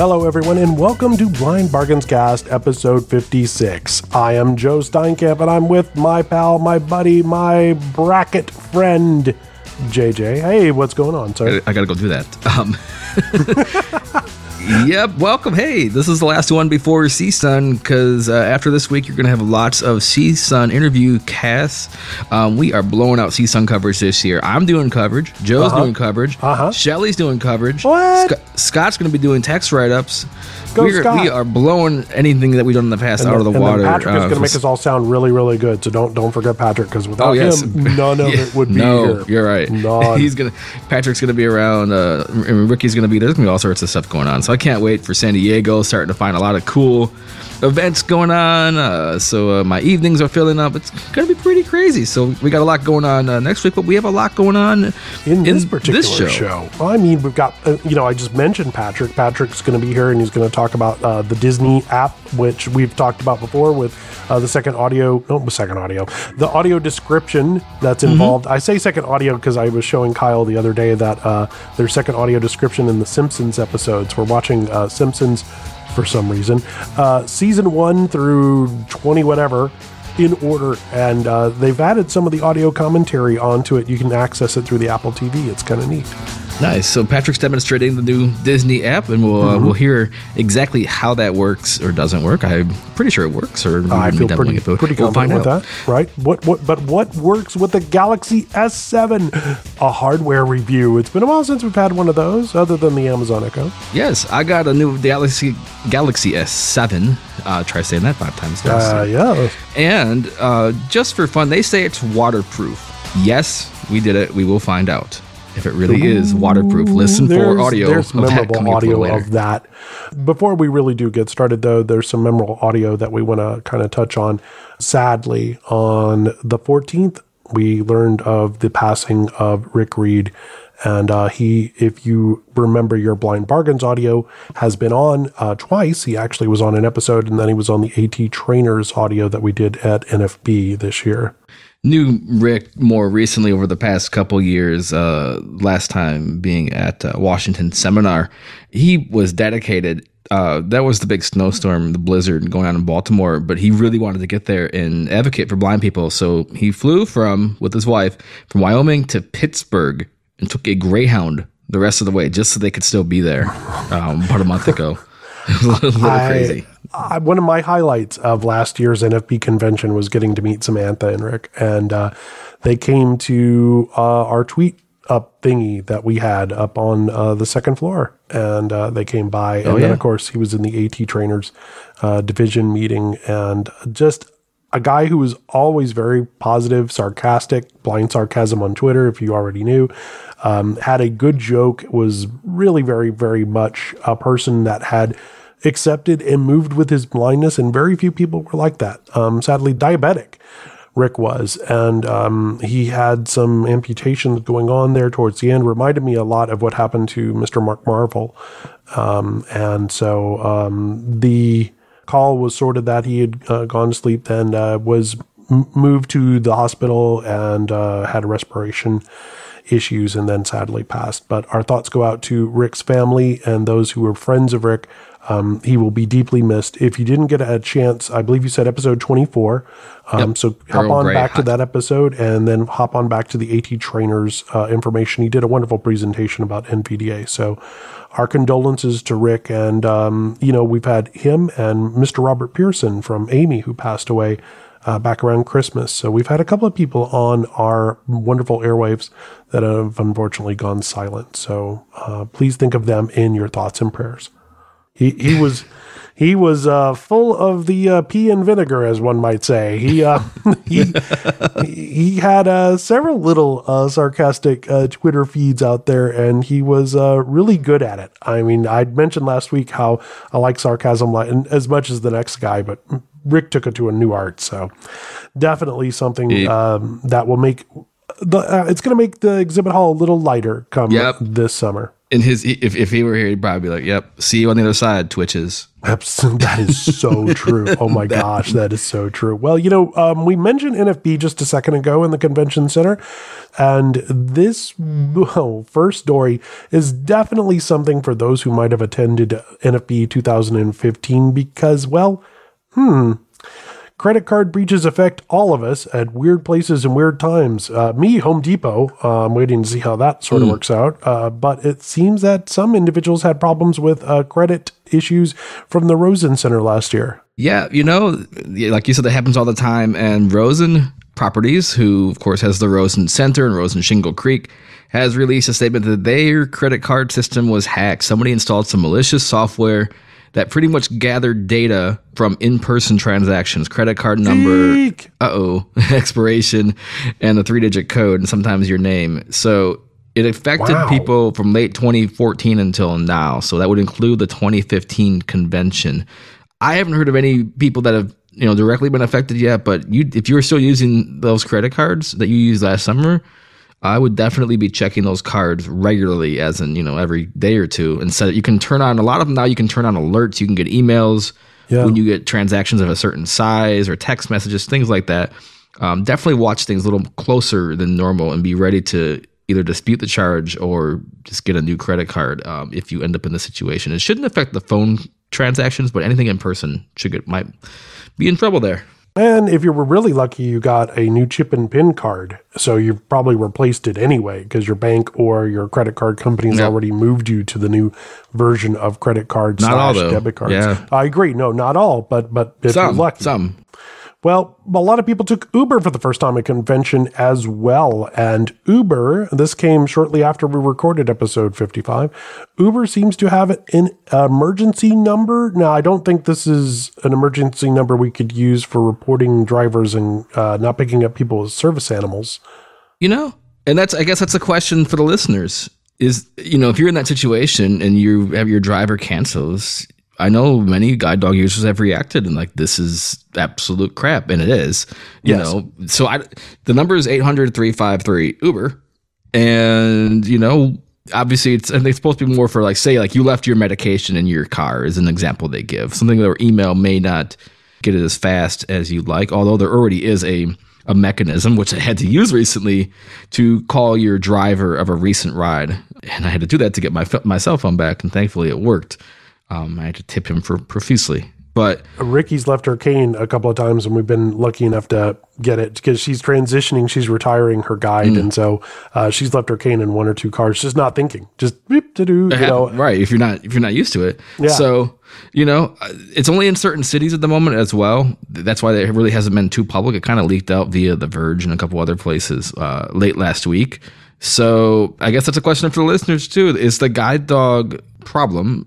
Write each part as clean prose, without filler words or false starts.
Hello, everyone, and welcome to Blind Bargains Cast, episode 56. I am Joe Steinkamp, and I'm with my pal, my buddy, my bracket friend, JJ. Hey, what's going on, sir? I gotta go do that. Yep, welcome. Hey, this is the last one before CSUN, because after this week, you're going to have lots of CSUN interview casts. We are blowing out CSUN coverage this year. I'm doing coverage. Joe's doing coverage. Shelly's doing coverage. What? Scott's going to be doing text write-ups. Scott. We are blowing anything that we've done in the past out of the water. Patrick is going to make us all sound really, really good, so don't forget Patrick, because without him, none of it would be here. You're right. Patrick's going to be around, and Ricky's going to be there. There's going to be all sorts of stuff going on. So I can't wait for San Diego, starting to find a lot of cool events going on. So my evenings are filling up. It's going to be pretty crazy. So we got a lot going on next week, but we have a lot going on in this particular show. I mean, we've got, I just mentioned Patrick. Patrick's going to be here, and he's going to talk about the Disney app, which we've talked about before with the audio description that's involved. I say second audio because I was showing Kyle the other day that there's second audio description in the Simpsons episodes. We're watching Simpsons for some reason, season 1 through 20 whatever in order, and they've added some of the audio commentary onto it. You can access it through the Apple TV. It's kind of neat. Nice. So Patrick's demonstrating the new Disney app, and we'll hear exactly how that works or doesn't work. I'm pretty sure it works. Or I feel pretty confident with that. Right? What works with the Galaxy S7? A hardware review. It's been a while since we've had one of those, other than the Amazon Echo. Yes, I got a new Galaxy S7. Try saying that 5 times. Yeah. And just for fun, they say it's waterproof. Yes, we did it. We will find out if it really is waterproof. Listen for audio. There's memorable audio of that. Before we really do get started, though, there's some memorable audio that we want to kind of touch on. Sadly, on the 14th, we learned of the passing of Rick Reed. And he, if you remember your Blind Bargains audio, has been on twice. He actually was on an episode, and then he was on the AT Trainers audio that we did at NFB this year. Knew Rick more recently over the past couple years, last time being at Washington Seminar. He was dedicated. That was the big snowstorm, the blizzard going on in Baltimore, but he really wanted to get there and advocate for blind people. So he flew with his wife from Wyoming to Pittsburgh and took a Greyhound the rest of the way just so they could still be there about a month ago. It was a little crazy. One of my highlights of last year's NFB convention was getting to meet Samantha and Rick, and they came to our tweet up thingy that we had up on the second floor, and they came by, and then of course he was in the AT Trainers division meeting, and just a guy who was always very positive, sarcastic, blind sarcasm on Twitter, if you already knew, had a good joke, was really very, very much a person that had accepted and moved with his blindness, and very few people were like that. Sadly, diabetic Rick was, and he had some amputations going on there towards the end. Reminded me a lot of what happened to Mr. Mark Marvel, and so the call was sort of that he had gone to sleep, then was moved to the hospital and had respiration issues, and then sadly passed. But our thoughts go out to Rick's family and those who were friends of Rick. He will be deeply missed. If you didn't get a chance, I believe you said episode 24. So hop on back to that episode, and then hop on back to the AT Trainers information. He did a wonderful presentation about NVDA. So our condolences to Rick. And, we've had him and Mr. Robert Pearson from Amy, who passed away back around Christmas. So we've had a couple of people on our wonderful airwaves that have unfortunately gone silent. So please think of them in your thoughts and prayers. He was full of the pea and vinegar, as one might say. He had several little sarcastic Twitter feeds out there, and he was really good at it. I mean, I'd mentioned last week how I like sarcasm as much as the next guy, but Rick took it to a new art. So definitely something that will make it's going to make the exhibit hall a little lighter come this summer. In if he were here, he'd probably be like, "Yep, see you on the other side, Twitches." That is so true. Oh my gosh, that is so true. Well, we mentioned NFB just a second ago in the convention center, and this first story is definitely something for those who might have attended NFB 2015 because, credit card breaches affect all of us at weird places and weird times. Me, Home Depot, I'm waiting to see how that sort of works out. But it seems that some individuals had problems with credit issues from the Rosen Center last year. Yeah, like you said, that happens all the time. And Rosen Properties, who, of course, has the Rosen Center and Rosen Shingle Creek, has released a statement that their credit card system was hacked. Somebody installed some malicious software that pretty much gathered data from in-person transactions, credit card number, expiration, and the 3-digit code, and sometimes your name. So it affected people from late 2014 until now. So that would include the 2015 convention. I haven't heard of any people that have directly been affected yet, but if you're still using those credit cards that you used last summer, I would definitely be checking those cards regularly, as in, every day or two. And so you can turn on, a lot of them now, you can turn on alerts. You can get emails when you get transactions of a certain size or text messages, things like that. Definitely watch things a little closer than normal and be ready to either dispute the charge or just get a new credit card if you end up in this situation. It shouldn't affect the phone transactions, but anything in person might be in trouble there. And if you were really lucky, you got a new chip and PIN card. So you've probably replaced it anyway because your bank or your credit card company has already moved you to the new version of credit cards / debit cards. Yeah. I agree. No, not all, but if you're lucky. Some. Well, a lot of people took Uber for the first time at convention as well. And Uber, this came shortly after we recorded episode 55. Uber seems to have an emergency number. Now, I don't think this is an emergency number we could use for reporting drivers and not picking up people as service animals. And I guess that's a question for the listeners is, if you're in that situation and you have your driver cancels, I know many guide dog users have reacted and like, this is absolute crap. And it is, so the number is 800-353-UBER. And, obviously it's supposed to be more for say you left your medication in your car is an example they give. Something that email may not get it as fast as you'd like, although there already is a mechanism, which I had to use recently, to call your driver of a recent ride. And I had to do that to get my cell phone back. And thankfully it worked. I had to tip him profusely. But Ricky's left her cane a couple of times, and we've been lucky enough to get it because she's transitioning. She's retiring her guide, and so she's left her cane in 1 or 2 cars, just not thinking, just beep to do. Right? If you're not used to it, yeah. So it's only in certain cities at the moment as well. That's why it really hasn't been too public. It kind of leaked out via The Verge and a couple other places late last week. So I guess that's a question for the listeners too. Is the guide dog problem?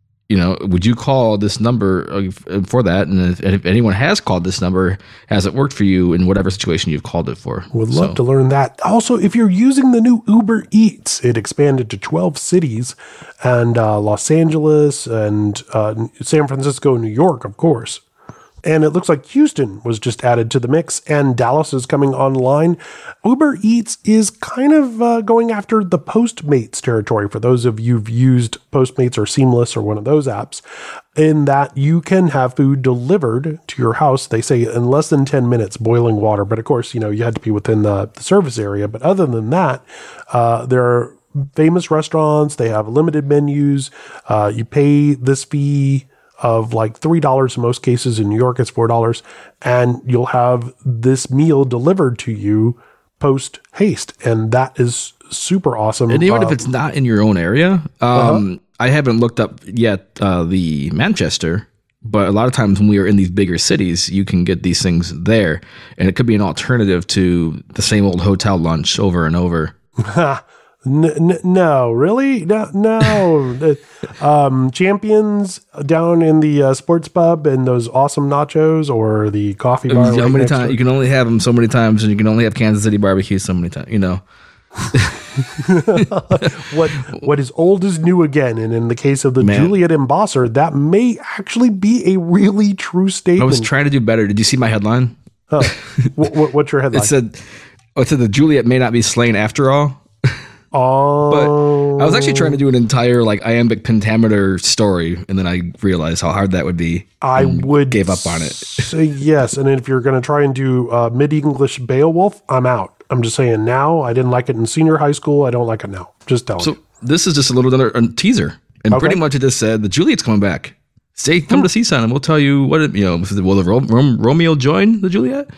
Would you call this number for that? And if anyone has called this number, has it worked for you in whatever situation you've called it for? Would love to learn that. Also, if you're using the new Uber Eats, it expanded to 12 cities and Los Angeles and San Francisco, New York, of course. And it looks like Houston was just added to the mix, and Dallas is coming online. Uber Eats is kind of going after the Postmates territory, for those of you who've used Postmates or Seamless or one of those apps, in that you can have food delivered to your house, they say in less than 10 minutes, boiling water. But of course, you had to be within the service area. But other than that, there are famous restaurants. They have limited menus. You pay this fee of $3 in most cases. In New York, it's $4, and you'll have this meal delivered to you post haste, and that is super awesome. And even if it's not in your own area, I haven't looked up yet the Manchester, but a lot of times when we are in these bigger cities, you can get these things there, and it could be an alternative to the same old hotel lunch over and over. No, really? No. Champions down in the sports pub and those awesome nachos, or the coffee bar. How many times? You can only have them so many times, and you can only have Kansas City barbecue so many times, What is old is new again. And in the case of the Juliet Embosser, that may actually be a really true statement. I was trying to do better. Did you see my headline? Oh, what's your headline? It said, Oh, so the Juliet may not be slain after all. Oh, But I was actually trying to do an entire like iambic pentameter story, and then I realized how hard that would be. I would gave up on it. Say yes, and if you're going to try and do mid-English Beowulf, I'm out. I'm just saying now. I didn't like it in senior high school. I don't like it now. Just telling you. So this is just a little another teaser, and pretty much it just said the Juliet's coming back. Come to CSUN, and we'll tell you what it, will the Romeo join the Juliet?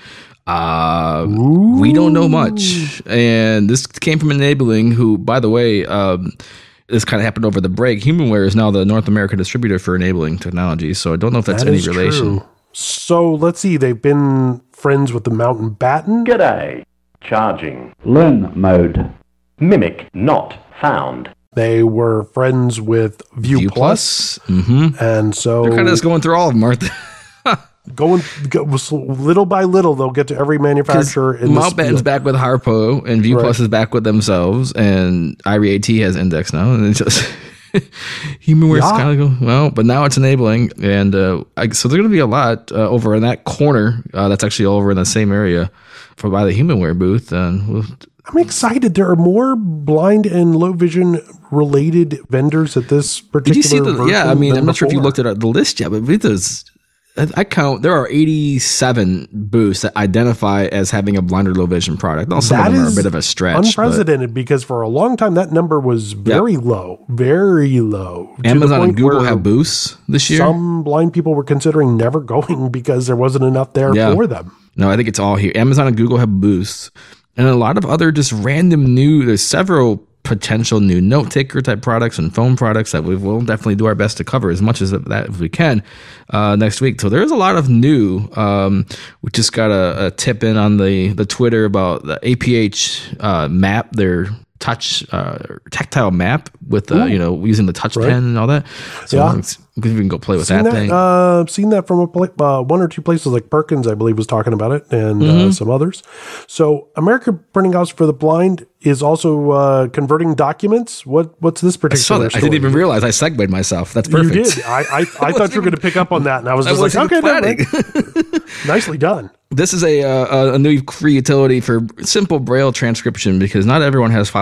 We don't know much, and this came from Enabling, who, by the way, this kind of happened over the break. Humanware is now the North American distributor for Enabling Technology, so I don't know if that's any relation. True. So let's see. They've been friends with the Mountain Batten. G'day. Charging. Learn mode. Mimic not found. They were friends with View Plus. Mm-hmm. And so they're kind of just going through all of them, aren't they? Go little by little, they'll get to every manufacturer. Mountbatten's back with Harpo, and View Plus is back with themselves, and IRIAT has Index now, and it's just Humanware's kind of going well, but now it's Enabling, and so there's going to be a lot over in that corner. That's actually over in the same area by the Humanware booth, and I'm excited. There are more blind and low vision related vendors at this particular. Did you see the? Yeah, I mean, I'm not sure if you looked at the list yet, but I count there are 87 booths that identify as having a blind or low vision product. Now, some of them are a bit of a stretch. Unprecedented, because for a long time that number was very low, very low. Amazon and Google have booths this year. Some blind people were considering never going because there wasn't enough there for them. No, I think it's all here. Amazon and Google have booths, and a lot of other just random new. There's several potential new note taker type products and phone products that we will definitely do our best to cover as much as that as we can next week. So there's a lot of new. We just got a tip in on the Twitter about the APH map, their touch tactile map with using the touch pen and all that. So we can go play with that thing. Seen that from one or two places, like Perkins, I believe, was talking about it, and some others. So American Printing House for the Blind is also converting documents. What's this particular? I saw that. I didn't even realize I segued myself. That's perfect. You did. I thought you were going to pick up on that, and I was just okay, nicely done. This is a new free utility for simple Braille transcription, because not everyone has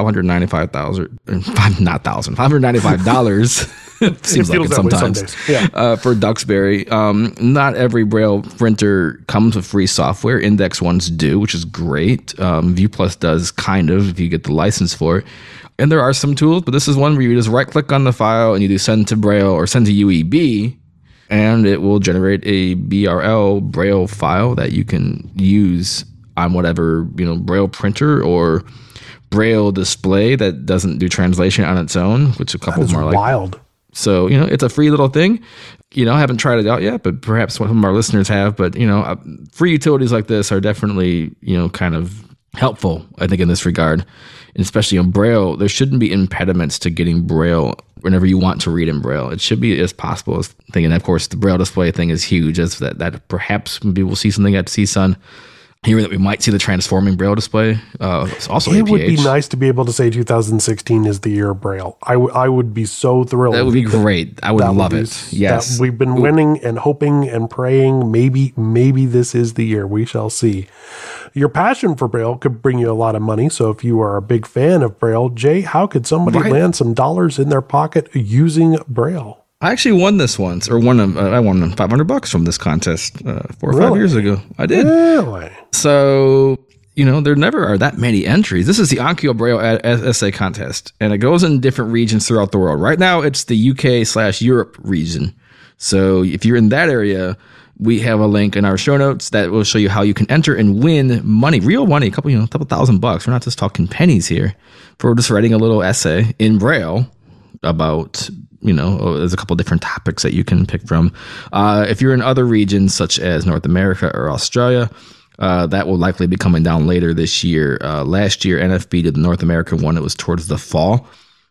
$595. Seems like it sometimes. For Duxbury. Not every Braille printer comes with free software. Index ones do, which is great. View Plus does, kind of, if you get the license for it. And there are some tools, but this is one where you just right click on the file and you do send to Braille or send to UEB, and it will generate a BRL Braille file that you can use on whatever Braille printer or Braille display that doesn't do translation on its own, which a couple of them are wild. So, it's a free little thing. I haven't tried it out yet, but perhaps some of our listeners have. But, free utilities like this are definitely, kind of helpful, I think, in this regard. And especially on Braille, there shouldn't be impediments to getting Braille whenever you want to read in Braille. It should be as possible as thing. And, of course, the Braille display thing is huge. As that perhaps maybe we'll see something at CSUN. Hearing that we might see the transforming Braille display. It's also it APH. would be nice to be able to say 2016 is the year of Braille. I would be so thrilled. That would be great. I would love it. Yes. We've been winning and hoping and praying. Maybe this is the year. We shall see. Your passion for Braille could bring you a lot of money. So if you are a big fan of Braille, Jay, how could somebody land some dollars in their pocket using Braille? I actually won this once, or I won $500 from this contest 4 or 5 years ago. I did. Really? So, there never are that many entries. This is the Onkyo Braille essay contest, and it goes in different regions throughout the world. Right now, it's the UK/Europe region. So if you're in that area, we have a link in our show notes that will show you how you can enter and win money, real money, a couple $1,000. We're not just talking pennies here, for just writing a little essay in Braille about there's a couple of different topics that you can pick from. If you're in other regions such as North America or Australia, that will likely be coming down later this year. Last year, NFB did the North American one. It was towards the fall.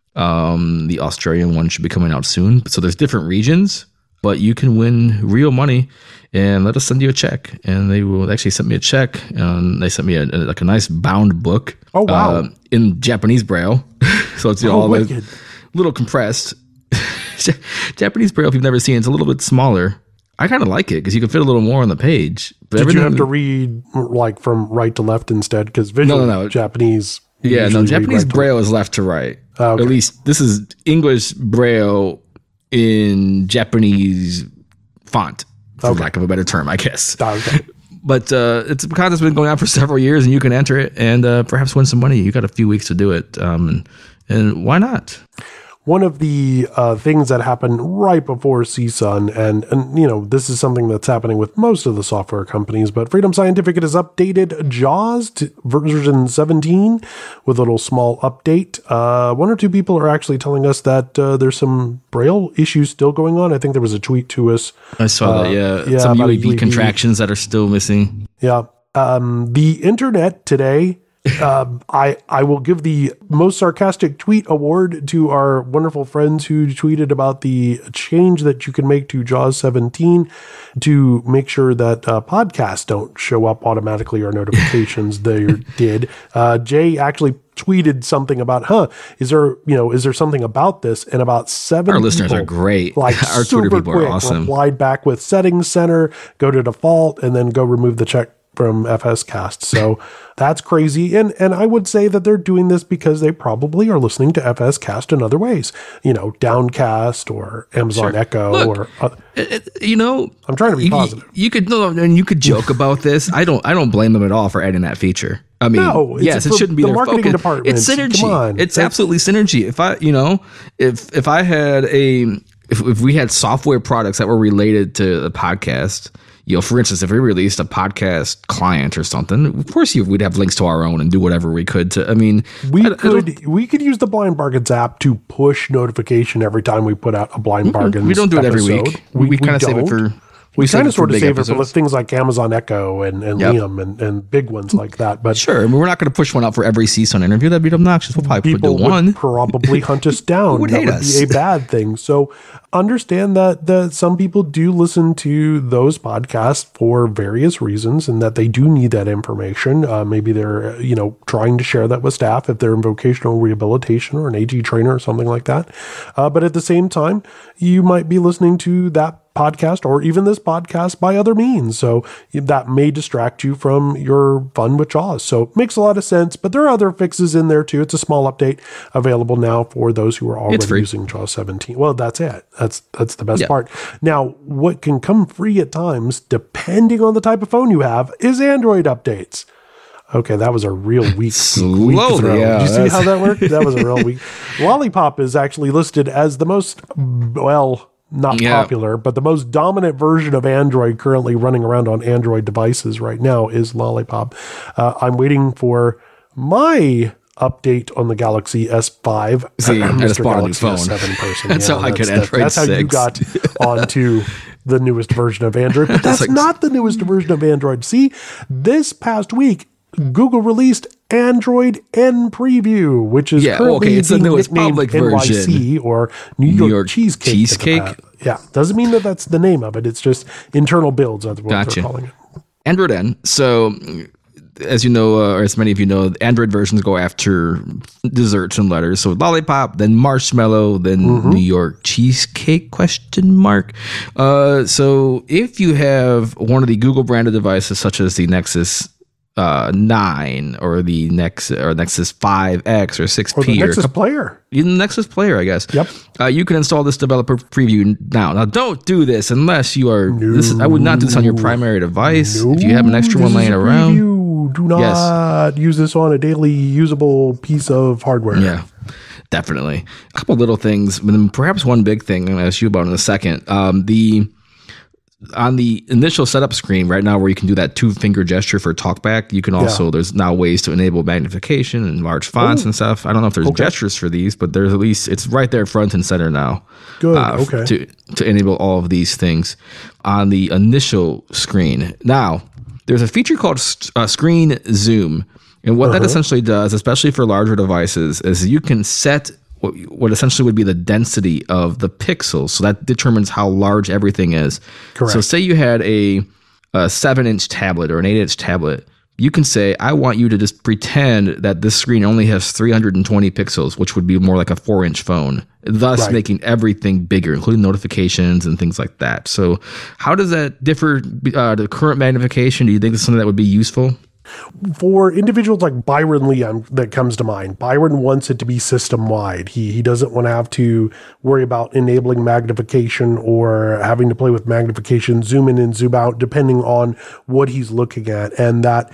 The Australian one should be coming out soon. So there's different regions, but you can win real money, and let us send you a check. And they will actually send me a check, and they sent me a nice bound book. Oh, wow. In Japanese Braille. So it's all a little compressed. Japanese Braille, if you've never seen it, it's a little bit smaller. I kind of like it because you can fit a little more on the page. But Did you have to read like from right to left instead? Because visually, No. Japanese. Yeah, no, usually Japanese read right to Braille is left to right. Oh, okay. At least this is English Braille in Japanese font, for lack of a better term, I guess. left. Okay. But it's a contest that's been going on for several years, and you can enter it and perhaps win some money. You got a few weeks to do it, and why not? One of the things that happened right before CSUN, and you know, this is something that's happening with most of the software companies, but Freedom Scientific has updated JAWS to version 17 with a little small update. One or two people are actually telling us that there's some Braille issues still going on. I think there was a tweet to us. I saw that, yeah. Some about a UAB contractions that are still missing. Yeah. The internet today, I will give the most sarcastic tweet award to our wonderful friends who tweeted about the change that you can make to JAWS 17 to make sure that podcasts don't show up automatically or notifications they did. Jay actually tweeted something about, is there something about this? And about 7 Our listeners people, are great. like Our Twitter super people quick, are awesome. replied back with Settings Center, go to default, and then go remove the check from FSCast. So that's crazy. And I would say that they're doing this because they probably are listening to FSCast in other ways, Downcast or Amazon Echo. Look, I'm trying to be positive. You could joke about this. I don't blame them at all for adding that feature. I mean, No, yes, it shouldn't be the their marketing focus. department. It's synergy. Come on. It's absolutely synergy. If we had software products that were related to the podcast, for instance, if we released a podcast client or something, of course we'd have links to our own and do whatever we could to. I mean, we could use the Blind Bargains app to push notification every time we put out a Blind Bargains. we don't do it episode. every week. We kind of save it for. We kind of sort of big save it for episodes. things like Amazon Echo and Liam and big ones like that. But Sure, I mean, we're not going to push one out for every CSUN interview. That'd be obnoxious. We'll probably do people one. would probably hunt us down. would That hate would us. be a bad thing. So understand that some people do listen to those podcasts for various reasons and that they do need that information. Maybe they're, trying to share that with staff if they're in vocational rehabilitation or an AG trainer or something like that. But at the same time, you might be listening to that podcast or even this podcast by other means. So that may distract you from your fun with JAWS. So it makes a lot of sense, but there are other fixes in there too. It's a small update available now for those who are already using JAWS 17. Well, that's it. That's the best part. Now, what can come free at times, depending on the type of phone you have, is Android updates. Okay, that was a real weak throw. Yeah, Did you see how that worked? That was a real weak. Lollipop is actually listed as the most, not popular, but the most dominant version of Android currently running around on Android devices right now is Lollipop. I'm waiting for my update on the Galaxy S5. See, I just Mr. bought a new Galaxy phone. S7 person. That's how I get Android That's how you 6. got onto the newest version of Android. But that's not the newest version of Android. See, this past week, Google released Android N Preview, which is currently it's the being newest nicknamed public NYC version. or New York Cheesecake. Cheesecake? Yeah, doesn't mean that that's the name of it. It's just internal builds. That's what they're calling it. Android N. So, as you know, or as many of you know, Android versions go after desserts and letters. So Lollipop, then Marshmallow, then New York Cheesecake ? So if you have one of the Google branded devices, such as the Nexus 9 or the Nexus 5X or 6P or the Nexus Player. Even the Nexus Player, I guess. Yep. You can install this developer preview now. Now, don't do this unless you are. I would not do this on your primary device. If you have an extra one laying around, do not use this on a daily usable piece of hardware. Yeah, definitely. A couple little things, but then perhaps one big thing I'm going to ask you about in a second. On the initial setup screen right now where you can do that 2-finger gesture for talkback, you can also, there's now ways to enable magnification and large fonts and stuff. I don't know if there's gestures for these, but there's at least, it's right there front and center now. Good, To enable all of these things on the initial screen. Now, there's a feature called Screen Zoom. And what that essentially does, especially for larger devices, is you can set what essentially would be the density of the pixels. So that determines how large everything is. Correct. So say you had a 7-inch tablet or an 8-inch tablet, you can say, I want you to just pretend that this screen only has 320 pixels, which would be more like a 4-inch phone, thus making everything bigger, including notifications and things like that. So how does that differ the current magnification? Do you think it's something that would be useful? For individuals like Byron Lee, that comes to mind. Byron wants it to be system-wide. He doesn't want to have to worry about enabling magnification or having to play with magnification, zoom in and zoom out, depending on what he's looking at. And that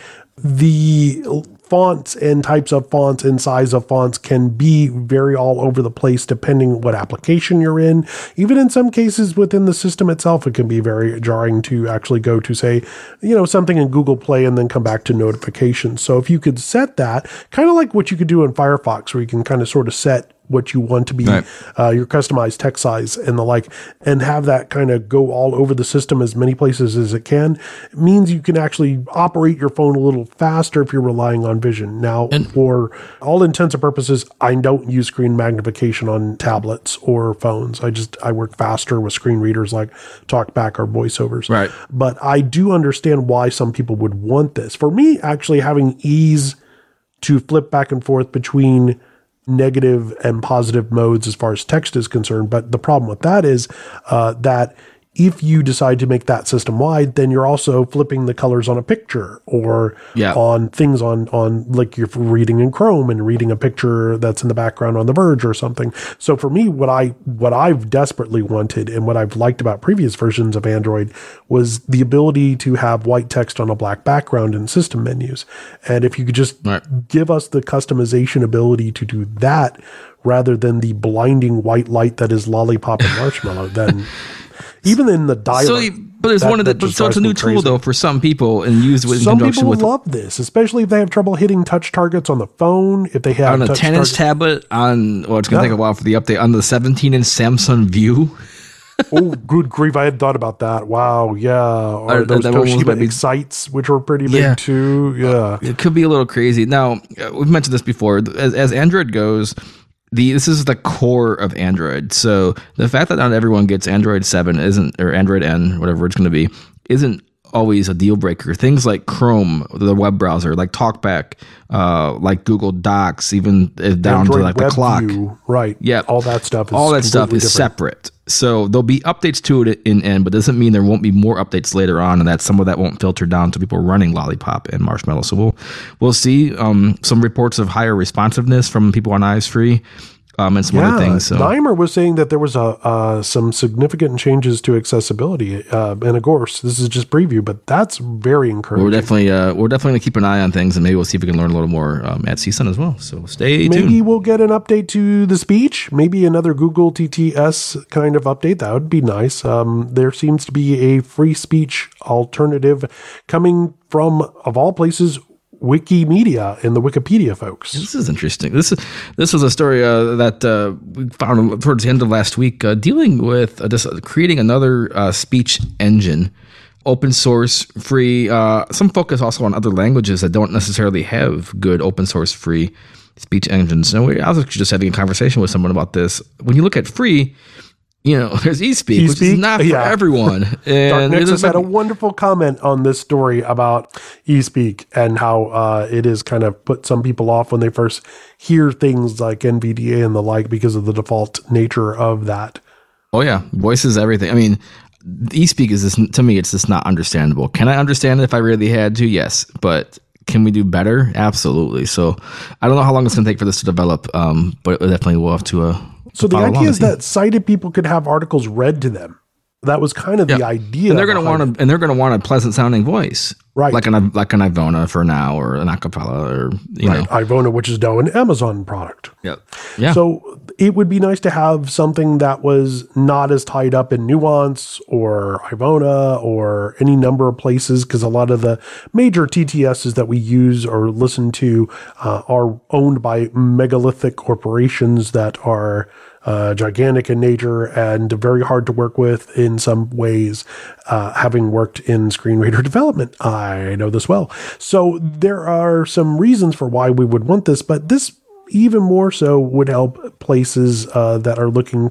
the fonts and types of fonts and size of fonts can be very all over the place depending what application you're in. Even in some cases within the system itself, it can be very jarring to actually go to, say, something in Google Play and then come back to notifications. So if you could set that, kind of like what you could do in Firefox, where you can kind of sort of set what you want to be your customized text size and the like, and have that kind of go all over the system as many places as it can, it means you can actually operate your phone a little faster if you're relying on vision. Now, for all intents and purposes, I don't use screen magnification on tablets or phones. I work faster with screen readers like TalkBack or VoiceOvers. Right. But I do understand why some people would want this. For me, actually having ease to flip back and forth between negative and positive modes as far as text is concerned. But the problem with that is that if you decide to make that system wide, then you're also flipping the colors on a picture or on things on like you're reading in Chrome and reading a picture that's in the background on The Verge or something. So for me, what I've desperately wanted and what I've liked about previous versions of Android was the ability to have white text on a black background in system menus. And if you could just give us the customization ability to do that rather than the blinding white light that is Lollipop and Marshmallow, then even in the dialog. But there's so it's a new tool though for some people and used with some people will love this, especially if they have trouble hitting touch targets on the phone. If they have on a 10-inch tablet it's going to take a while for the update on the 17-inch Samsung View. Oh, good grief! I hadn't thought about that. Wow, yeah. Or those Toshiba Excites, which were pretty big too. Yeah, it could be a little crazy. Now we've mentioned this before. As Android goes. This is the core of Android. So the fact that not everyone gets Android 7 or Android N, whatever it's going to be, isn't always a deal breaker. Things like Chrome, the web browser, like TalkBack, like Google Docs, even down Android to like the clock. Right. Yeah. All that stuff is separate. So there'll be updates to it in N, but doesn't mean there won't be more updates later on, and that some of that won't filter down to people running Lollipop and Marshmallow. So we'll see some reports of higher responsiveness from people on Eyes Free. And some other things. So. Nymer was saying that there was some significant changes to accessibility, and of course, this is just preview, but that's very encouraging. We're definitely going to keep an eye on things, and maybe we'll see if we can learn a little more at CSUN as well. So stay tuned. Maybe we'll get an update to the speech, maybe another Google TTS kind of update. That would be nice. There seems to be a free speech alternative coming from, of all places, Wikimedia and the Wikipedia folks. This is interesting. This was a story that we found towards the end of last week, dealing with creating another speech engine, open source, free. Some focus also on other languages that don't necessarily have good open source free speech engines. And I was actually just having a conversation with someone about this. When you look at free, there's eSpeak, which is not for everyone. And Dark Nexus had a wonderful comment on this story about eSpeak and how it is kind of put some people off when they first hear things like NVDA and the like because of the default nature of that. Oh yeah, voice is everything. I mean, eSpeak is this, to me, it's just not understandable. Can I understand it if I really had to? Yes, but can we do better? Absolutely. So I don't know how long it's going to take for this to develop, but it definitely will have to. So the idea is that sighted people could have articles read to them. That was kind of the idea. And they're going to want a pleasant sounding voice. Right. Like an Ivona for now, or an Acapella, or you know. Ivona, which is now an Amazon product. Yep. Yeah. So it would be nice to have something that was not as tied up in Nuance or Ivona or any number of places, because a lot of the major TTSs that we use or listen to are owned by megalithic corporations that are gigantic in nature and very hard to work with in some ways. Having worked in screen reader development, I know this well. So there are some reasons for why we would want this, but this even more so would help places that are looking,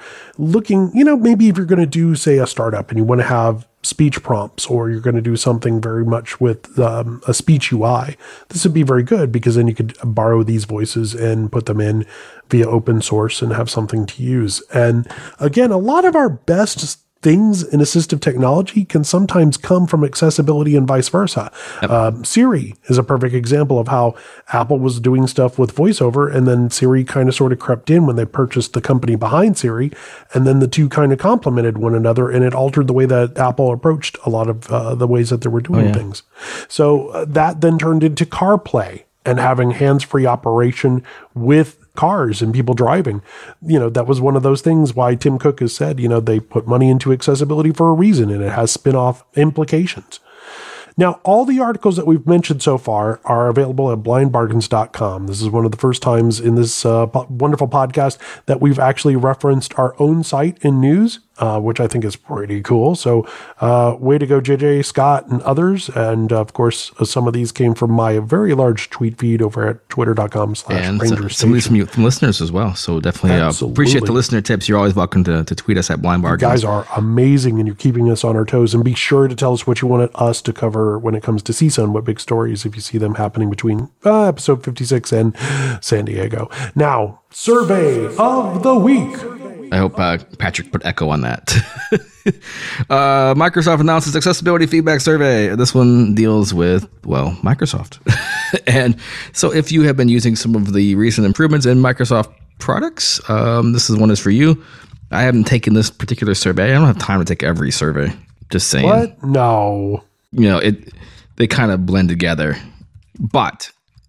maybe if you're going to do, say, a startup and you want to have speech prompts, or you're going to do something very much with a speech UI, this would be very good, because then you could borrow these voices and put them in via open source and have something to use. And again, a lot of our best things in assistive technology can sometimes come from accessibility and vice versa. Yep. Siri is a perfect example of how Apple was doing stuff with VoiceOver, and then Siri kind of sort of crept in when they purchased the company behind Siri, and then the two kind of complemented one another, and it altered the way that Apple approached a lot of the ways that they were doing things. So that then turned into CarPlay and having hands-free operation with cars and people driving. That was one of those things why Tim Cook has said, they put money into accessibility for a reason, and it has spin-off implications. Now, all the articles that we've mentioned so far are available at blindbargains.com. This is one of the first times in this wonderful podcast that we've actually referenced our own site in news, which I think is pretty cool. So way to go, JJ, Scott, and others. And of course, some of these came from my very large tweet feed over at twitter.com/rangerstation. Some listeners as well. So definitely appreciate the listener tips. You're always welcome to tweet us at Blind Bargains. You guys are amazing, and you're keeping us on our toes. And be sure to tell us what you want us to cover when it comes to CSUN, what big stories, if you see them happening between episode 56 and San Diego. Now, survey of the week. I hope Patrick put echo on that. Microsoft announces accessibility feedback survey. This one deals with, Microsoft. And so if you have been using some of the recent improvements in Microsoft products, this one is for you. I haven't taken this particular survey. I don't have time to take every survey. Just saying. What? No. They kind of blend together. But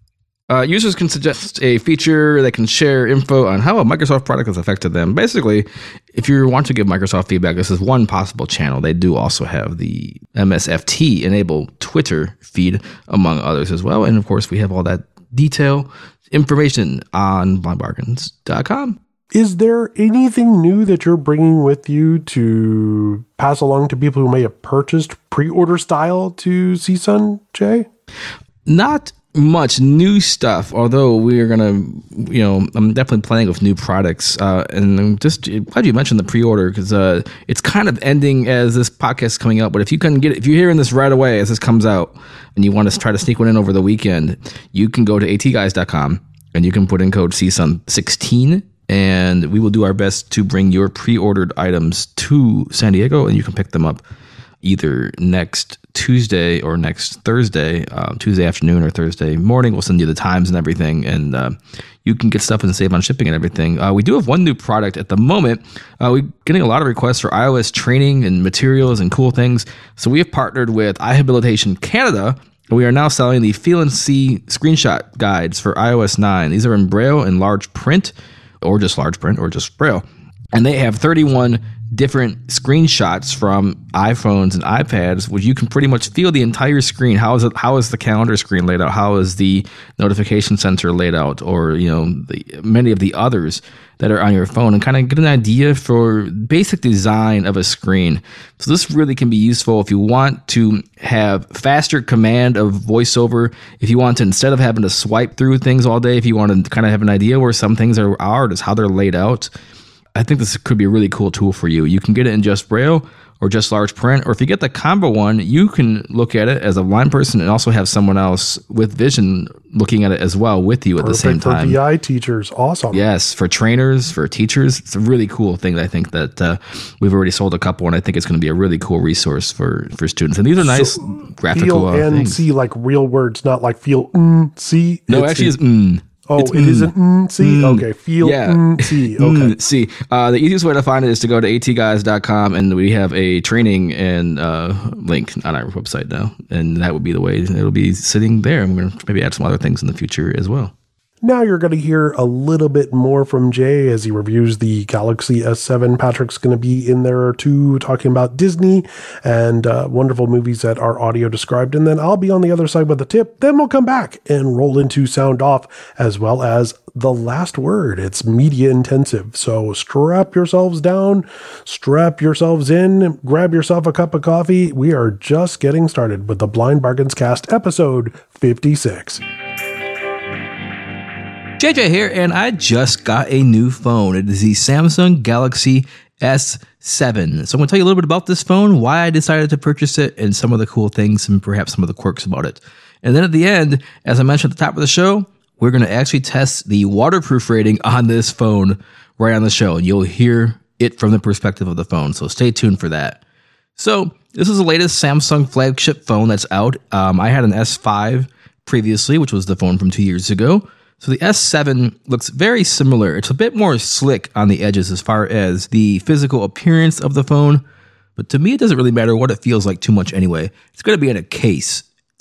users can suggest a feature. They can share info on how a Microsoft product has affected them. Basically, if you want to give Microsoft feedback, this is one possible channel. They do also have the MSFT-enabled Twitter feed, among others as well. And, of course, we have all that detail information on blindbargains.com. Is there anything new that you're bringing with you to pass along to people who may have purchased pre-order style to CSUN, Jay? Not much new stuff, although we are going to, I'm definitely playing with new products. And I'm just glad you mentioned the pre-order, because it's kind of ending as this podcast is coming out. But if you can get it, if you're hearing this right away as this comes out and you want to try to sneak one in over the weekend, you can go to atguys.com and you can put in code CSUN16. And we will do our best to bring your pre-ordered items to San Diego, and you can pick them up either next Tuesday or next Thursday, Tuesday afternoon or Thursday morning. We'll send you the times and everything, and you can get stuff and save on shipping and everything. We do have one new product at the moment. We're getting a lot of requests for iOS training and materials and cool things. So we have partnered with iHabilitation Canada. We are now selling the Feel and See screenshot guides for iOS 9. These are in Braille and large print, or just large print, or just Braille. And they have 31 different screenshots from iPhones and iPads, where you can pretty much feel the entire screen. How is the calendar screen laid out? How is the notification center laid out? Or, many of the others that are on your phone, and kind of get an idea for basic design of a screen. So this really can be useful if you want to have faster command of VoiceOver, if you want to, instead of having to swipe through things all day, if you want to kind of have an idea where some things are, just how they're laid out. I think this could be a really cool tool for you. You can get it in just Braille or just large print, or if you get the combo one, you can look at it as a blind person and also have someone else with vision looking at it as well with you at the same time. For VI teachers, awesome. Yes, for trainers, for teachers, it's a really cool thing. I think that we've already sold a couple, and I think it's going to be a really cool resource for students. And these are nice graphical feel and things. see, like real words, not like feel, see. No, actually it's Oh, it isn't see? Okay. Feel see. Okay. See. The easiest way to find it is to go to atguys.com, and we have a training and link on our website now. And that would be the way it'll be sitting there. And we're going to maybe add some other things in the future as well. Now you're going to hear a little bit more from Jay as he reviews the Galaxy S7. Patrick's going to be in there too, talking about Disney and wonderful movies that are audio described. And then I'll be on the other side with a tip. Then we'll come back and roll into Sound Off, as well as the last word. It's media intensive. So strap yourselves down, strap yourselves in, grab yourself a cup of coffee. We are just getting started with the Blind Bargains Cast episode 56. JJ here, and I just got a new phone. It is the Samsung Galaxy S7. So I'm going to tell you a little bit about this phone, why I decided to purchase it, and some of the cool things and perhaps some of the quirks about it. And then at the end, as I mentioned at the top of the show, we're going to actually test the waterproof rating on this phone right on the show. And you'll hear it from the perspective of the phone. So stay tuned for that. So this is the latest Samsung flagship phone that's out. I had an S5 previously, which was the phone from 2 years ago. So the S7 looks very similar. It's a bit more slick on the edges as far as the physical appearance of the phone. But to me, it doesn't really matter what it feels like too much anyway. It's going to be in a case.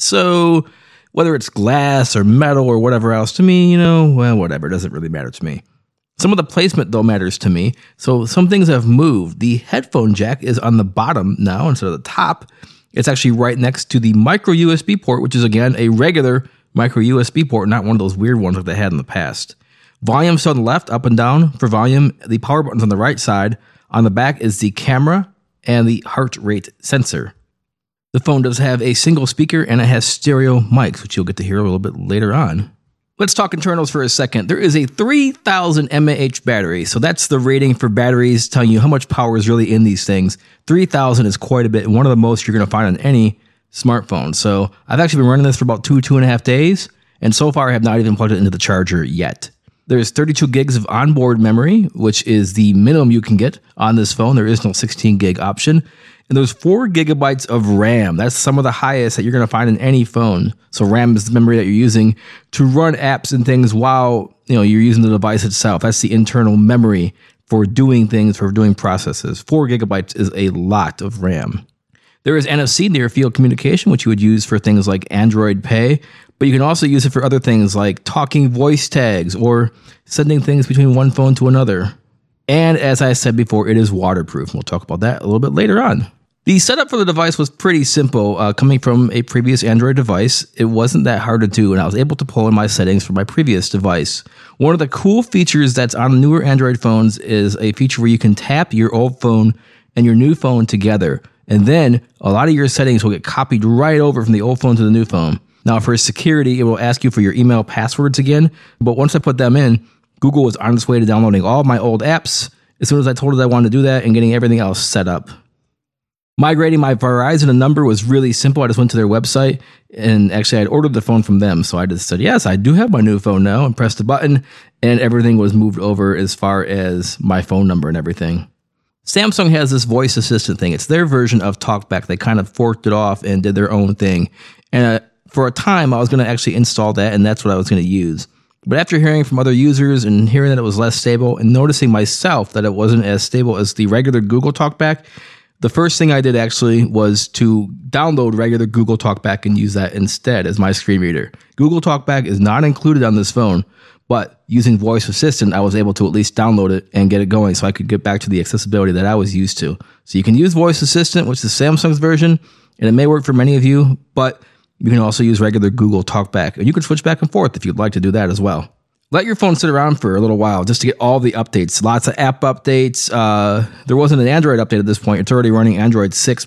So whether it's glass or metal or whatever else, to me, well, whatever. It doesn't really matter to me. Some of the placement, though, matters to me. So some things have moved. The headphone jack is on the bottom now instead of the top. It's actually right next to the micro USB port, which is, again, a regular micro USB port, not one of those weird ones that they had in the past. Volume's on the left, up and down for volume. The power button's on the right side. On the back is the camera and the heart rate sensor. The phone does have a single speaker and it has stereo mics, which you'll get to hear a little bit later on. Let's talk internals for a second. There is a 3000 mAh battery. So that's the rating for batteries, telling you how much power is really in these things. 3000 is quite a bit, and one of the most you're going to find on any smartphone. So I've actually been running this for about 2.5 days, and so far I have not even plugged it into the charger yet. There's 32 gigs of onboard memory, which is the minimum you can get on this phone. There is no 16 gig option. And there's 4 gigabytes of RAM. That's some of the highest that you're going to find in any phone. So RAM is the memory that you're using to run apps and things while you're using the device itself. That's the internal memory for doing things, for doing processes. 4 gigabytes is a lot of RAM. There is NFC near field communication, which you would use for things like Android Pay, but you can also use it for other things like talking voice tags or sending things between one phone to another. And as I said before, it is waterproof. We'll talk about that a little bit later on. The setup for the device was pretty simple. Coming from a previous Android device, it wasn't that hard to do, and I was able to pull in my settings for my previous device. One of the cool features that's on newer Android phones is a feature where you can tap your old phone and your new phone together. And then a lot of your settings will get copied right over from the old phone to the new phone. Now, for security, it will ask you for your email passwords again. But once I put them in, Google was on its way to downloading all of my old apps as soon as I told it I wanted to do that and getting everything else set up. Migrating my Verizon number was really simple. I just went to their website, and actually I'd ordered the phone from them. So I just said, yes, I do have my new phone now, and pressed the button, and everything was moved over as far as my phone number and everything. Samsung has this voice assistant thing. It's their version of TalkBack. They kind of forked it off and did their own thing. And for a time, I was going to actually install that, and that's what I was going to use. But after hearing from other users and hearing that it was less stable and noticing myself that it wasn't as stable as the regular Google TalkBack, the first thing I did actually was to download regular Google TalkBack and use that instead as my screen reader. Google TalkBack is not included on this phone, but using Voice Assistant, I was able to at least download it and get it going so I could get back to the accessibility that I was used to. So you can use Voice Assistant, which is Samsung's version, and it may work for many of you, but you can also use regular Google TalkBack, and you can switch back and forth if you'd like to do that as well. Let your phone sit around for a little while just to get all the updates. Lots of app updates. There wasn't an Android update at this point. It's already running Android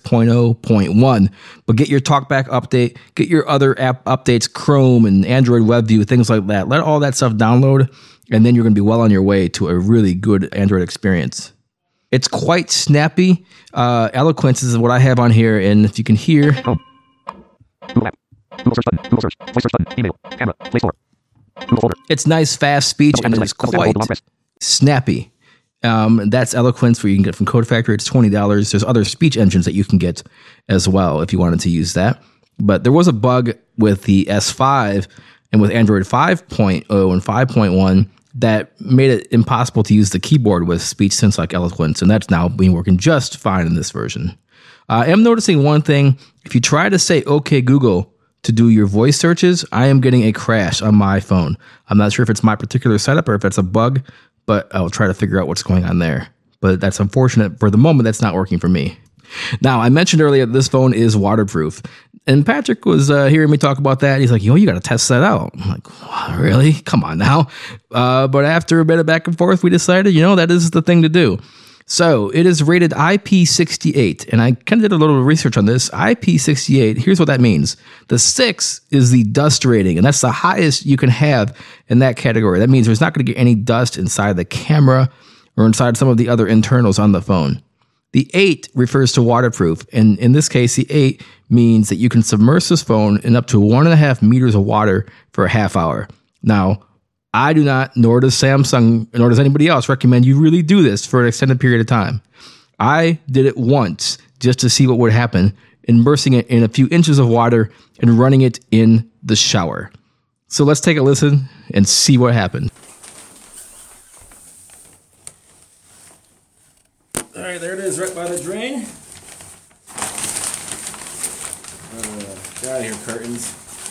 6.0.1. But get your TalkBack update. Get your other app updates, Chrome and Android WebView, things like that. Let all that stuff download, and then you're going to be well on your way to a really good Android experience. It's quite snappy. Eloquence is what I have on here, and if you can hear... Google search button. Google search. Voice search button. Email. Camera. Play Store. It's nice, fast speech, and it's quite snappy. That's Eloquence, where you can get from Code Factory. It's $20. There's other speech engines that you can get as well if you wanted to use that. But there was a bug with the S5 and with Android 5.0 and 5.1 that made it impossible to use the keyboard with speech synths like Eloquence, and that's now been working just fine in this version. I am noticing one thing. If you try to say, OK, Google, to do your voice searches, I am getting a crash on my phone. I'm not sure if it's my particular setup or if it's a bug, but I'll try to figure out what's going on there. But that's unfortunate. For the moment, that's not working for me. Now, I mentioned earlier that this phone is waterproof. And Patrick was hearing me talk about that. He's like, you got to test that out. I'm like, what, really? Come on now. But after a bit of back and forth, we decided, that is the thing to do. So it is rated IP68, and I kind of did a little research on this. IP68, here's what that means. The 6 is the dust rating, and that's the highest you can have in that category. That means there's not going to get any dust inside the camera or inside some of the other internals on the phone. The 8 refers to waterproof, and in this case, the 8 means that you can submerge this phone in up to 1.5 meters of water for a half hour. Now, I do not, nor does Samsung, nor does anybody else recommend you really do this for an extended period of time. I did it once just to see what would happen, immersing it in a few inches of water and running it in the shower. So let's take a listen and see what happened. All right, there it is, right by the drain. Get out of here, curtains.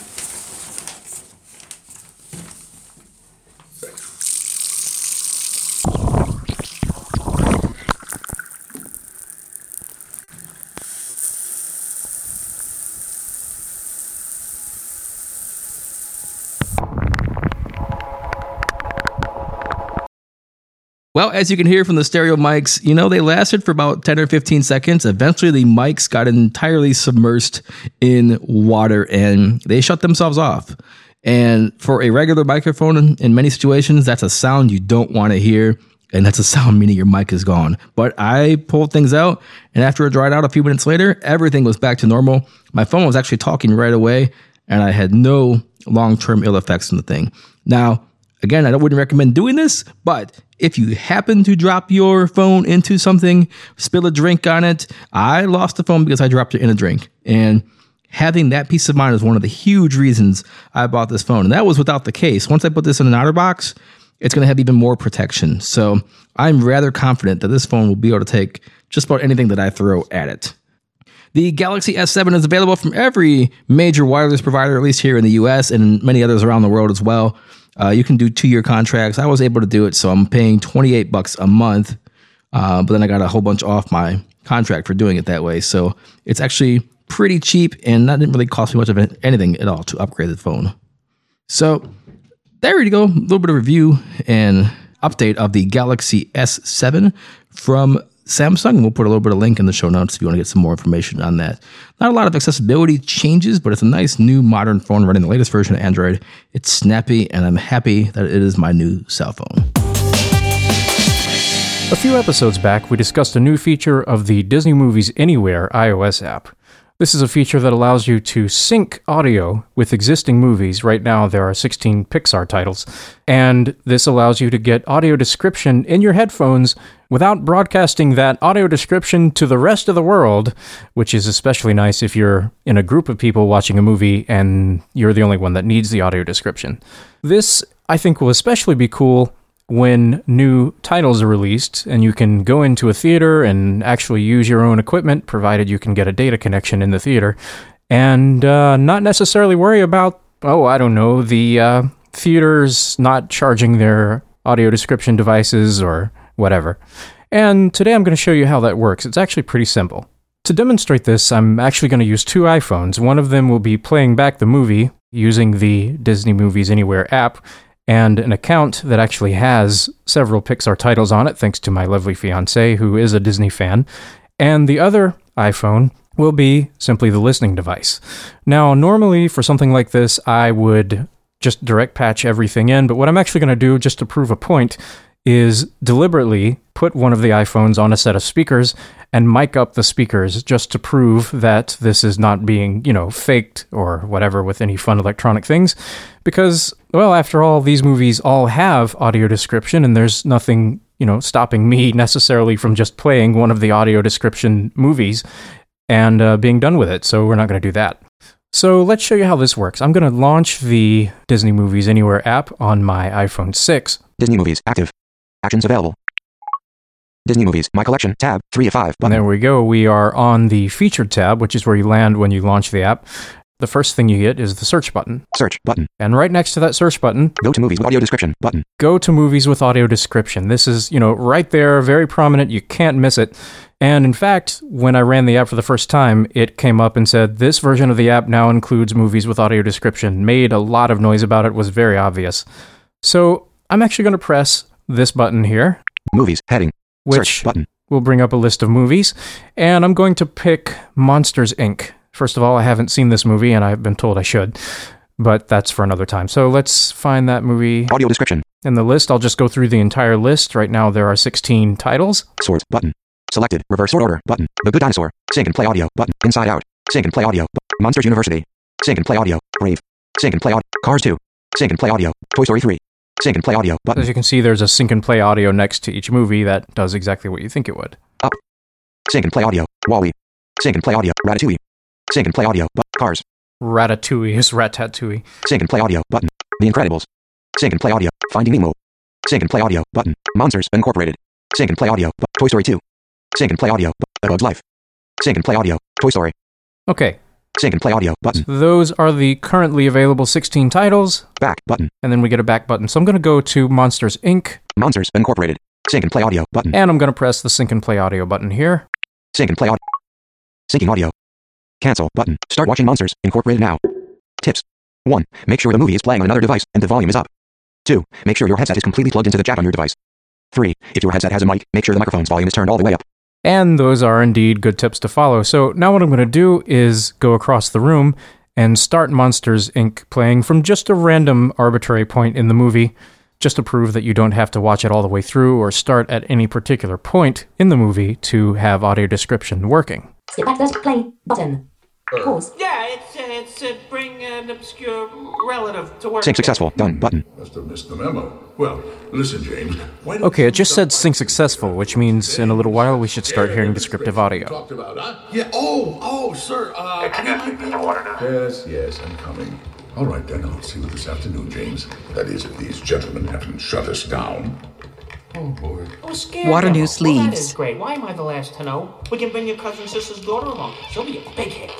Well, as you can hear from the stereo mics, they lasted for about 10 or 15 seconds. Eventually, the mics got entirely submersed in water and they shut themselves off. And for a regular microphone, in many situations, that's a sound you don't want to hear. And that's a sound meaning your mic is gone. But I pulled things out, and after it dried out a few minutes later, everything was back to normal. My phone was actually talking right away, and I had no long-term ill effects from the thing. Now, again, I wouldn't recommend doing this, but if you happen to drop your phone into something, spill a drink on it, I lost the phone because I dropped it in a drink. And having that peace of mind is one of the huge reasons I bought this phone. And that was without the case. Once I put this in an outer box, it's going to have even more protection. So I'm rather confident that this phone will be able to take just about anything that I throw at it. The Galaxy S7 is available from every major wireless provider, at least here in the US and many others around the world as well. You can do 2-year contracts. I was able to do it, so I'm paying $28 a month. But then I got a whole bunch off my contract for doing it that way. So it's actually pretty cheap, and that didn't really cost me much of anything at all to upgrade the phone. So there you go. A little bit of review and update of the Galaxy S7 from Samsung. We'll put a little bit of link in the show notes if you want to get some more information on that. Not a lot of accessibility changes, but it's a nice new modern phone running the latest version of Android. It's snappy, and I'm happy that it is my new cell phone. A few episodes back, we discussed a new feature of the Disney Movies Anywhere iOS app. This is a feature that allows you to sync audio with existing movies. Right now, there are 16 Pixar titles, and this allows you to get audio description in your headphones without broadcasting that audio description to the rest of the world, which is especially nice if you're in a group of people watching a movie and you're the only one that needs the audio description. This, I think, will especially be cool when new titles are released and you can go into a theater and actually use your own equipment, provided you can get a data connection in the theater, and not necessarily worry about, the theaters not charging their audio description devices or whatever. And today I'm going to show you how that works. It's actually pretty simple. To demonstrate this, I'm actually going to use 2 iPhones. One of them will be playing back the movie using the Disney Movies Anywhere app, and an account that actually has several Pixar titles on it, thanks to my lovely fiancée, who is a Disney fan. And the other iPhone will be simply the listening device. Now, normally for something like this, I would just direct patch everything in, but what I'm actually going to do, just to prove a point, is deliberately put one of the iPhones on a set of speakers and mic up the speakers just to prove that this is not being, faked or whatever with any fun electronic things. Because, well, after all, these movies all have audio description, and there's nothing, stopping me necessarily from just playing one of the audio description movies and being done with it. So we're not going to do that. So let's show you how this works. I'm going to launch the Disney Movies Anywhere app on my iPhone 6. Disney Movies, active. Actions available. Disney Movies, My Collection, tab, 3 of 5. Button. There we go. We are on the Featured tab, which is where you land when you launch the app. The first thing you get is the search button. Search button. And right next to that search button, Go to Movies with Audio Description button. Go to Movies with Audio Description. This is, right there, very prominent. You can't miss it. And in fact, when I ran the app for the first time, it came up and said, this version of the app now includes Movies with Audio Description. Made a lot of noise about it, was very obvious. So I'm actually going to press this button here. Movies, heading. Which Search button. will bring up a list of movies, and I'm going to pick Monsters, Inc. First of all, I haven't seen this movie, and I've been told I should, but that's for another time. So let's find that movie. Audio description. In the list, I'll just go through the entire list. Right now, there are 16 titles. Swords. Button. Selected. Reverse sort order. Button. The Good Dinosaur. Sync and play audio. Button. Inside Out. Sync and play audio. Monsters University. Sync and play audio. Brave. Sync and play audio. Cars 2. Sync and play audio. Toy Story 3. Sync and play audio. Button. As you can see, there's a sync and play audio next to each movie that does exactly what you think it would. Up. Sync and play audio. Wall-E. Sync and play audio. Ratatouille. Sync and play audio. Cars. Ratatouille is Ratatouille. Sync and play audio. Button. The Incredibles. Sync and play audio. Finding Nemo. Sync and play audio. Button. Monsters Incorporated. Sync and play audio. Toy Story 2. Sync and play audio. A Bug's Life. Sync and play audio. Toy Story. Okay. Sync and play audio. Button. So those are the currently available 16 titles. Back. Button. And then we get a back button. So I'm going to go to Monsters, Inc. Monsters Incorporated. Sync and play audio. Button. And I'm going to press the sync and play audio button here. Sync and play audio. Syncing audio. Cancel. Button. Start watching Monsters Incorporated now. Tips. 1. Make sure the movie is playing on another device and the volume is up. 2. Make sure your headset is completely plugged into the jack on your device. 3. If your headset has a mic, make sure the microphone's volume is turned all the way up. And those are indeed good tips to follow. So now what I'm going to do is go across the room and start Monsters, Inc. playing from just a random arbitrary point in the movie, just to prove that you don't have to watch it all the way through or start at any particular point in the movie to have audio description working. Skip back to play button. Pause. Yeah, it's bring an obscure relative to work. Sync successful. Done. Button. Must have missed the memo. Well, listen, James. Why don't Okay, you it just said stop- sync successful, which means in a little while we should start hearing descriptive audio. Talked about, huh? Yeah. Oh, sir. Can you speak Mr. Waternoose? Yes, I'm coming. All right, then. I'll see you this afternoon, James. That is, if these gentlemen haven't shut us down. Oh, boy. Oh, scare Waternoose demo. Well, that leaves. is great. Why am I the last to know? We can bring your cousin sister's daughter along. She'll be a big hit.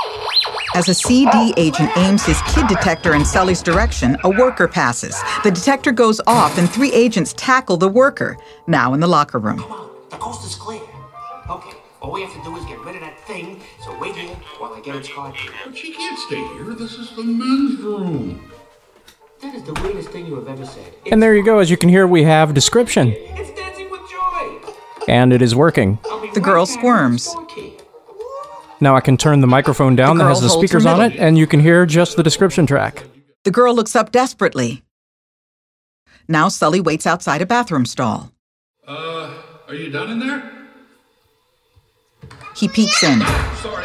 As a CD agent aims his kid detector in Sully's direction, a worker passes. The detector goes off and 3 agents tackle the worker, now in the locker room. Come on, the coast is clear. Okay, all we have to do is get rid of that thing, so wait here while I get its card. But she can't stay here. This is the men's room. That is the weirdest thing you have ever said. And there you go. As you can hear, we have description. It's dancing with joy. And it is working. I'll be The girl right back squirms. with the key. Now I can turn the microphone down The that has girl the holds her speakers on it, middle. and you can hear just the description track. The girl looks up desperately. Now Sully waits outside a bathroom stall. Are you done in there? He peeks in. Sorry.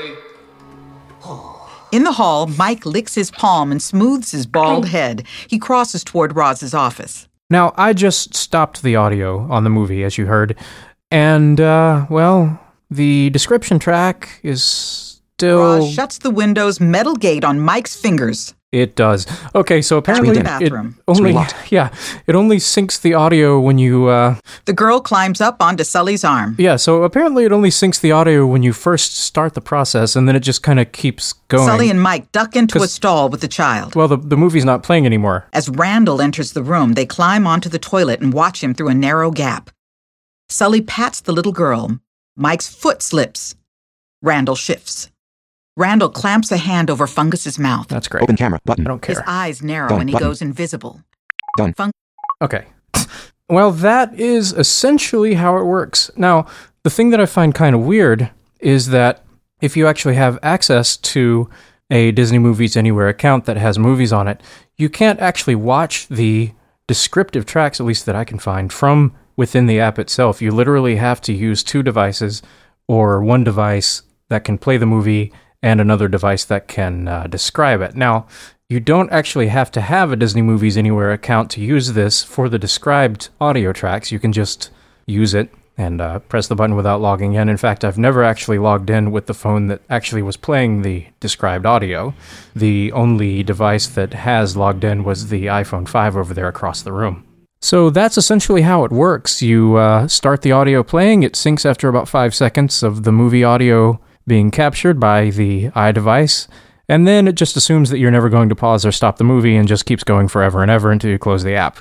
In the hall, Mike licks his palm and smooths his bald head. He crosses toward Roz's office. Now, I just stopped the audio on the movie, as you heard, and, well, the description track is still... Roz shuts the window's metal gate on Mike's fingers. It does. Okay, so apparently the it bathroom. only... locked. Yeah, it only syncs the audio when you, The girl climbs up onto Sully's arm. Yeah, so apparently it only syncs the audio when you first start the process, and then it just kind of keeps going. Sully and Mike duck into a 'Cause- stall with the child. Well, the movie's not playing anymore. As Randall enters the room, they climb onto the toilet and watch him through a narrow gap. Sully pats the little girl. Mike's foot slips. Randall shifts. Randall clamps a hand over Fungus's mouth. That's great. Open camera. Button. I don't His care. eyes narrow Done. and he Button. goes invisible. Done. Okay. Well, that is essentially how it works. Now, the thing that I find kind of weird is that if you actually have access to a Disney Movies Anywhere account that has movies on it, you can't actually watch the descriptive tracks, at least that I can find, from within the app itself. You literally have to use 2 devices or one device that can play the movie and another device that can describe it. Now, you don't actually have to have a Disney Movies Anywhere account to use this for the described audio tracks. You can just use it and press the button without logging in. In fact, I've never actually logged in with the phone that actually was playing the described audio. The only device that has logged in was the iPhone 5 over there across the room. So that's essentially how it works. You start the audio playing, it syncs after about 5 seconds of the movie audio being captured by the iDevice, and then it just assumes that you're never going to pause or stop the movie and just keeps going forever and ever until you close the app.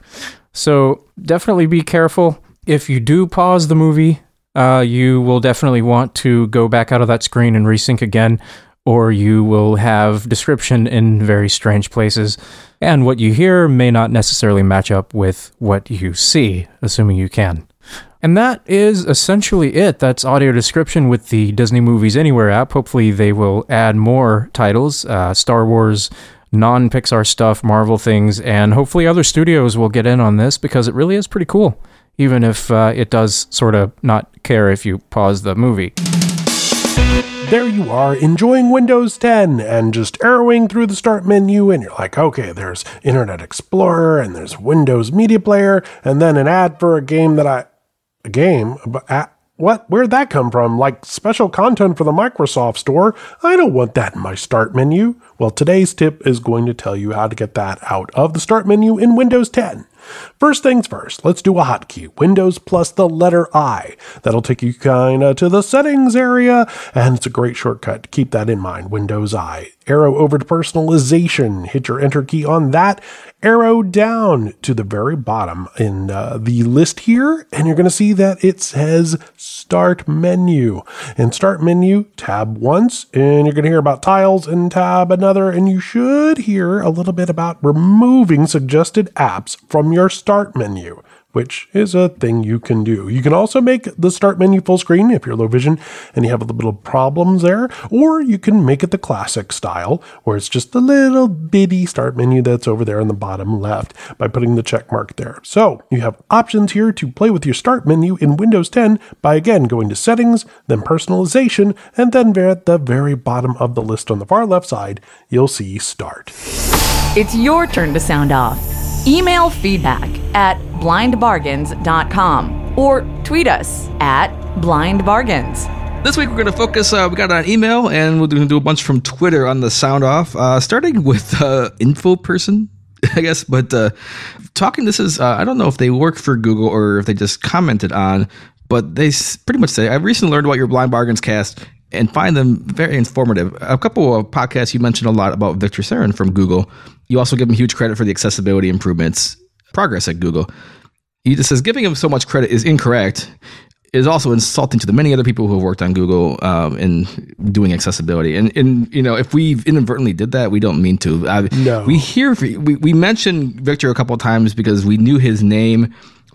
So definitely be careful. If you do pause the movie, you will definitely want to go back out of that screen and resync again, or you will have description in very strange places, and what you hear may not necessarily match up with what you see, assuming you can. And that is essentially it. That's audio description with the Disney Movies Anywhere app. Hopefully they will add more titles, Star Wars, non-Pixar stuff, Marvel things, and hopefully other studios will get in on this because it really is pretty cool, even if it does sort of not care if you pause the movie. There you are, enjoying Windows 10 and just arrowing through the start menu, and you're like, okay, there's Internet Explorer and there's Windows Media Player, and then an ad for a game that what? Where'd that come from? Like special content for the Microsoft Store? I don't want that in my start menu. Well, today's tip is going to tell you how to get that out of the start menu in Windows 10. First things first, let's do a hotkey. Windows plus the letter I. That'll take you kind of to the settings area, and it's a great shortcut. Keep that in mind, Windows I. Arrow over to personalization. Hit your enter key on that. Arrow down to the very bottom in the list here, and you're going to see that it says Start Menu. In Start Menu, tab once, and you're going to hear about tiles, and tab another, and you should hear a little bit about removing suggested apps from your Start Menu, which is a thing you can do. You can also make the start menu full screen if you're low vision and you have a little bit of problems there, or you can make it the classic style where it's just the little bitty start menu that's over there in the bottom left by putting the check mark there. So you have options here to play with your start menu in Windows 10 by again going to settings, then personalization, and then at the very bottom of the list on the far left side, you'll see start. It's your turn to sound off. Email feedback at blindbargains.com or tweet us at blindbargains. This week we're going to focus, we got an email, and we're going to do a bunch from Twitter on the sound off, starting with info person, I guess, but this is, I don't know if they work for Google or if they just commented on, but they pretty much say, I've recently learned about your Blind Bargains cast and find them very informative. A couple of podcasts you mentioned a lot about Victor Sarin from Google. You also give him huge credit for the accessibility improvements progress at Google. He just says giving him so much credit is incorrect. It is also insulting to the many other people who have worked on Google in doing accessibility. And you know, if we inadvertently did that, we don't mean to. No. We mentioned Victor a couple of times because we knew his name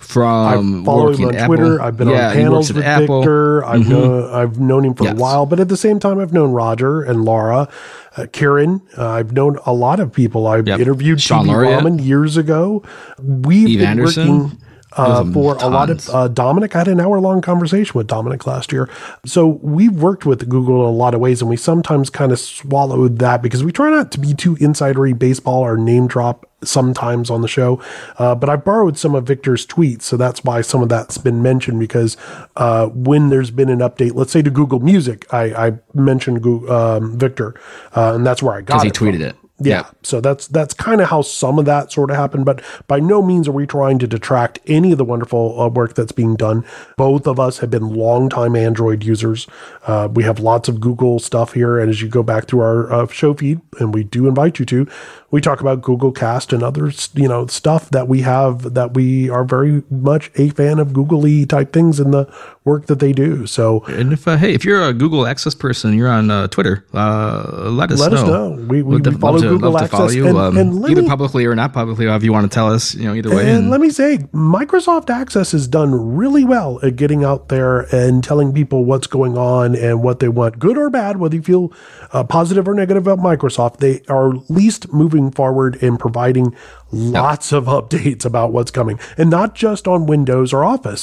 from I follow him on Twitter. Apple. I've been on panels with Victor. I've known him for a while, but at the same time, I've known Roger and Laura, Kieran. I've known a lot of people. I've interviewed Sean TV Laureate Ramen years ago. We've Eve been Anderson. working for a lot of Dominic. I had an hour-long conversation with Dominic last year. So we've worked with Google in a lot of ways, and we sometimes kind of swallowed that because we try not to be too insidery baseball or name drop sometimes on the show. But I borrowed some of Victor's tweets, so that's why some of that's been mentioned, because when there's been an update, let's say to Google Music, I mentioned Victor, and that's where I got it. Because he tweeted it. Yeah. So that's kind of how some of that sort of happened, but by no means are we trying to detract any of the wonderful work that's being done. Both of us have been longtime Android users. We have lots of Google stuff here. And as you go back through our show feed, and we do invite you to, we talk about Google Cast and other, stuff that we have, that we are very much a fan of Google-y type things in the work that they do. So, and if you're a Google Access person, you're on Twitter, let us know. We follow Google love to follow Access, you, and either publicly or not publicly, however you want to tell us, either way. And let me say, Microsoft Access has done really well at getting out there and telling people what's going on and what they want, good or bad, whether you feel positive or negative about Microsoft. They are at least moving forward and providing lots of updates about what's coming, and not just on Windows or Office,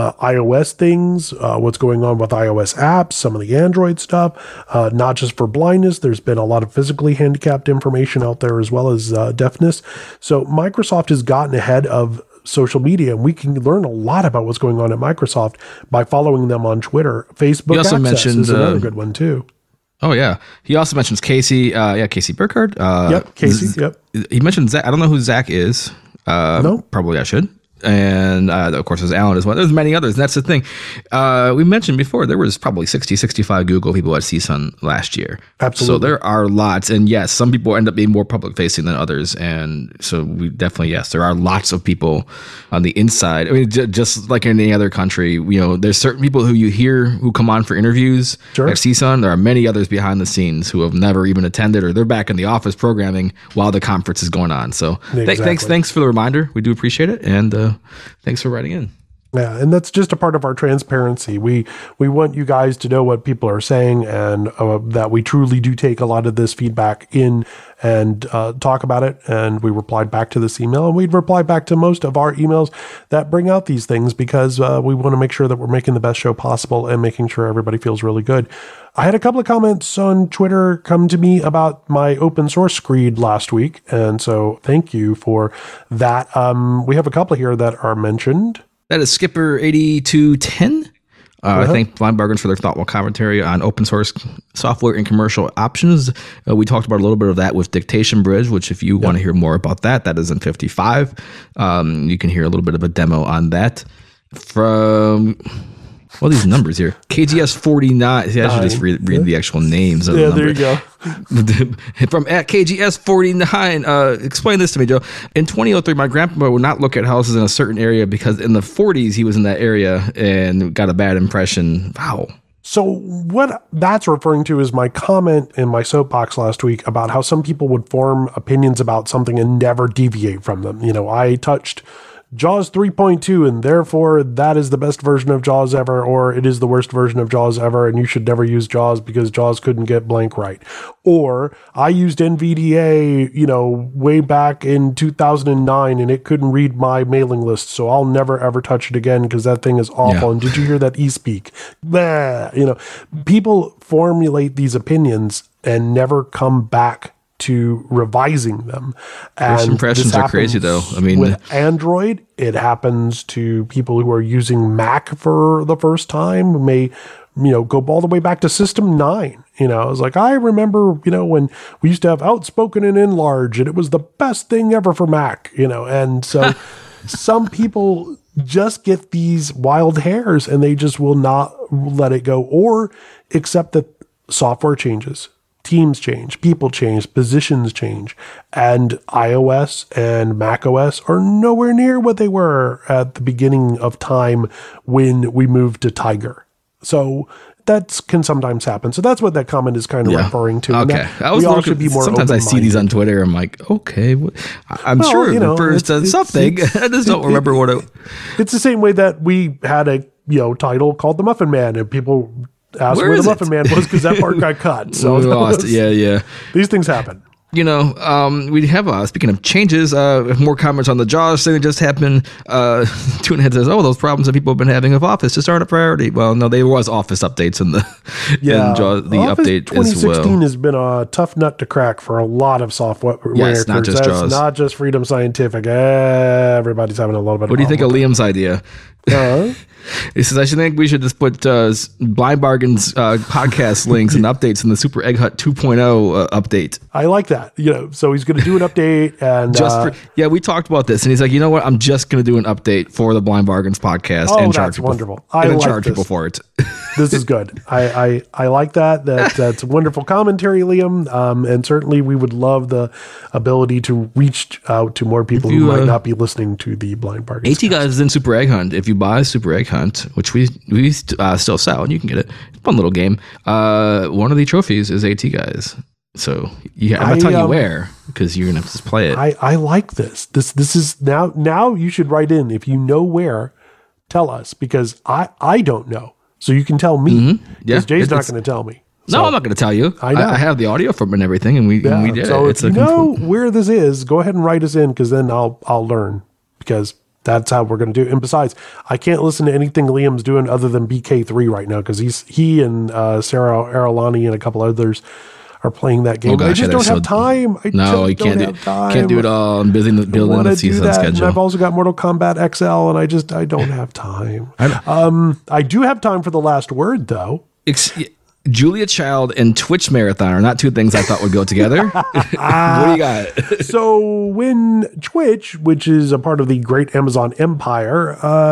iOS things, what's going on with iOS apps, some of the Android stuff, not just for blindness. There's been a lot of physically handicapped information out there as well as deafness. So Microsoft has gotten ahead of social media, and we can learn a lot about what's going on at Microsoft by following them on Twitter. Facebook Access is another good one too. Oh yeah, he also mentions Casey. Casey Burkhardt. Casey. Yep. He mentioned Zach. I don't know who Zach is. No, probably I should. And of course, there's Alan as well. There's many others. And that's the thing. We mentioned before, there was probably 60, 65 Google people at CSUN last year. Absolutely. So there are lots. And yes, some people end up being more public facing than others. And so we definitely, yes, there are lots of people on the inside. I mean, just like in any other country, there's certain people who you hear who come on for interviews at CSUN. There are many others behind the scenes who have never even attended, or they're back in the office programming while the conference is going on. So thanks for the reminder. We do appreciate it. And thanks for writing in. Yeah, and that's just a part of our transparency. We want you guys to know what people are saying, and that we truly do take a lot of this feedback in and talk about it. And we replied back to this email, and we'd reply back to most of our emails that bring out these things, because we want to make sure that we're making the best show possible and making sure everybody feels really good. I had a couple of comments on Twitter come to me about my open source screed last week, and so thank you for that. We have a couple here that are mentioned. That is Skipper8210. I thank Blind Bargains for their thoughtful commentary on open source software and commercial options. We talked about a little bit of that with Dictation Bridge, which if you want to hear more about that, that is in 55. You can hear a little bit of a demo on that. From... Well, these numbers here. KGS 49. See, I should just read the actual names of the number. There you go. From at KGS 49. Explain this to me, Joe. In 2003, my grandpa would not look at houses in a certain area because in the 40s he was in that area and got a bad impression. Wow. So what that's referring to is my comment in my soapbox last week about how some people would form opinions about something and never deviate from them. You know, I touched Jaws 3.2, and therefore that is the best version of Jaws ever, or it is the worst version of Jaws ever, and you should never use Jaws because Jaws couldn't get blank right. Or I used NVDA, way back in 2009, and it couldn't read my mailing list, so I'll never ever touch it again because that thing is awful. Yeah. And did you hear that eSpeak? People formulate these opinions and never come back to revising them. And first impressions are crazy, though. I mean, with Android, it happens to people who are using Mac for the first time, may, go all the way back to System 9. I was like, I remember, when we used to have Outspoken and Enlarge, and it was the best thing ever for Mac, and so some people just get these wild hairs and they just will not let it go or accept that software changes. Teams change, people change, positions change, and iOS and macOS are nowhere near what they were at the beginning of time when we moved to Tiger. So that can sometimes happen. So that's what that comment is kind of referring to. Okay. Sometimes I see these on Twitter. I'm like, okay, I'm sure it refers to something. I just don't remember what it... It's the same way that we had a title called The Muffin Man, and people asked where the Muffin Man was because that part got cut. So we lost it. Yeah. These things happen. We have, speaking of changes, more comments on the Jaws thing that just happened. Tune Ahead says, those problems that people have been having with Office just aren't a priority. Well, no, there was Office updates in the Jaws, the Office update 2016 as well. has been a tough nut to crack for a lot of software. Yes, not just Jaws. Not just Freedom Scientific. Everybody's having a little bit of What do you think of Liam's idea? He says, I think we should just put Blind Bargains podcast links and updates in the Super Egg Hut 2.0 update. I like that. So he's going to do an update. And we talked about this. And he's like, you know what? I'm just going to do an update for the Blind Bargains podcast and charge people. Wonderful. Charge people for it. This is good. I like that. That's a wonderful commentary, Liam. And certainly we would love the ability to reach out to more people who might not be listening to the Blind Bargains. AT Guys is in Super Egg Hunt. If you buy Super Egg Hunt, which we still sell, and you can get it. It's a fun little game. One of the trophies is AT Guys. So I'm not telling you where, because you're gonna have to play it. I like this. This is now you should write in if you know where. Tell us, because I don't know. So you can tell me, because Jay's not going to tell me. So, no, I'm not going to tell you. I have the audio from it and everything, and we did so it. So if you know where this is, go ahead and write us in, because then I'll learn, because that's how we're going to do it. And besides, I can't listen to anything Liam's doing other than BK3 right now, because he and Sarah Aralani and a couple others are playing that game. I just don't have time. You can't do it all. I'm busy building the season schedule. And I've also got Mortal Kombat XL, and I don't have time. I do have time for the last word, though. Julia Child and Twitch Marathon are not two things I thought would go together. What do you got? So when Twitch, which is a part of the great Amazon empire,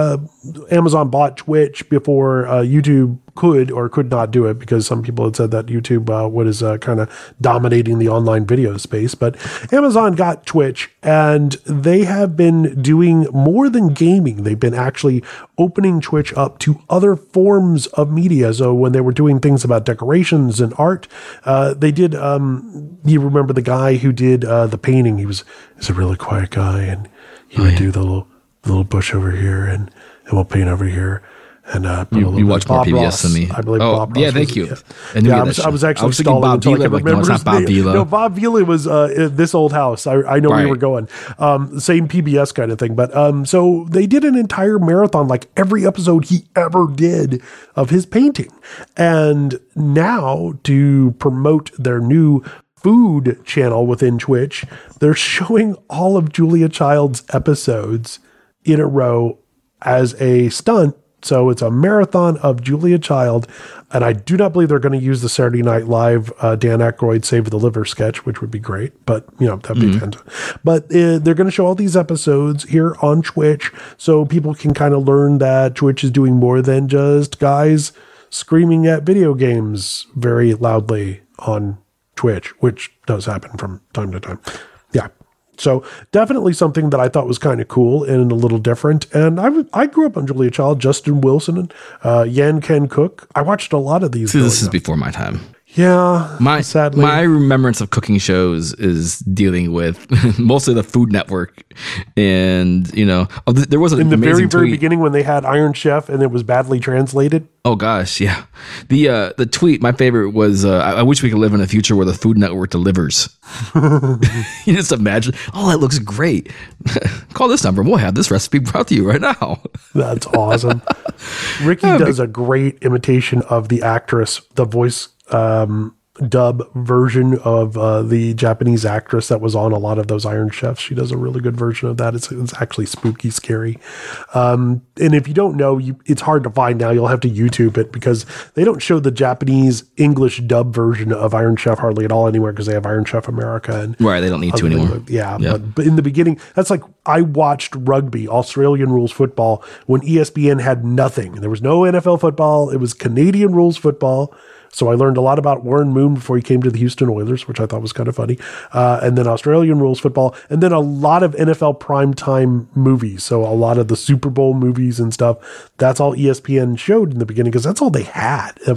Amazon bought Twitch before YouTube could or could not do it, because some people had said that YouTube was kind of dominating the online video space. But Amazon got Twitch, and they have been doing more than gaming. They've been actually opening Twitch up to other forms of media. So when they were doing things about decorations and art, they did, you remember the guy who did the painting? He's a really quiet guy, and he would do the little bush over here, and and we'll paint over here. And put a little you bit watch of more Bob PBS Ross. than me. I believe Oh, Bob Ross. yeah, thank you. I knew that I was show. actually I was thinking stalling Bob until I Vila, could like, no, remember it's his not Bob name. Vila. No, Bob Vila was this old house. I know where you were going. Same PBS kind of thing. But so they did an entire marathon, like every episode he ever did of his painting. And now to promote their new food channel within Twitch, they're showing all of Julia Child's episodes in a row as a stunt. So it's a marathon of Julia Child, and I do not believe they're going to use the Saturday Night Live Dan Aykroyd Save the Liver sketch, which would be great, but that'd be fantastic. But they're going to show all these episodes here on Twitch, so people can kind of learn that Twitch is doing more than just guys screaming at video games very loudly on Twitch, which does happen from time to time. Yeah. So definitely something that I thought was kind of cool and a little different. And I grew up on Julia Child, Justin Wilson, and Yan Ken Cook. I watched a lot of these. See, this is before my time. Yeah, sadly. My remembrance of cooking shows is dealing with mostly the Food Network, and there was an in the amazing very tweet. beginning when they had Iron Chef and it was badly translated. Oh gosh, yeah. The tweet, my favorite was, I wish we could live in a future where the Food Network delivers. You just imagine, oh, that looks great. Call this number and we'll have this recipe brought to you right now. That's awesome. Ricky does a great imitation of the actress, the voice dub version of the Japanese actress that was on a lot of those Iron Chefs. She does a really good version of that. It's actually spooky scary. And if you don't know, it's hard to find now. You'll have to YouTube it because they don't show the Japanese English dub version of Iron Chef hardly at all anywhere because they have Iron Chef America. And right, they don't need to anymore. Yeah. But in the beginning, that's like I watched rugby, Australian rules football, when ESPN had nothing. There was no NFL football. It was Canadian rules football. So I learned a lot about Warren Moon before he came to the Houston Oilers, which I thought was kind of funny. And then Australian rules football, and then a lot of NFL primetime movies. So a lot of the Super Bowl movies and stuff. That's all ESPN showed in the beginning because that's all they had. It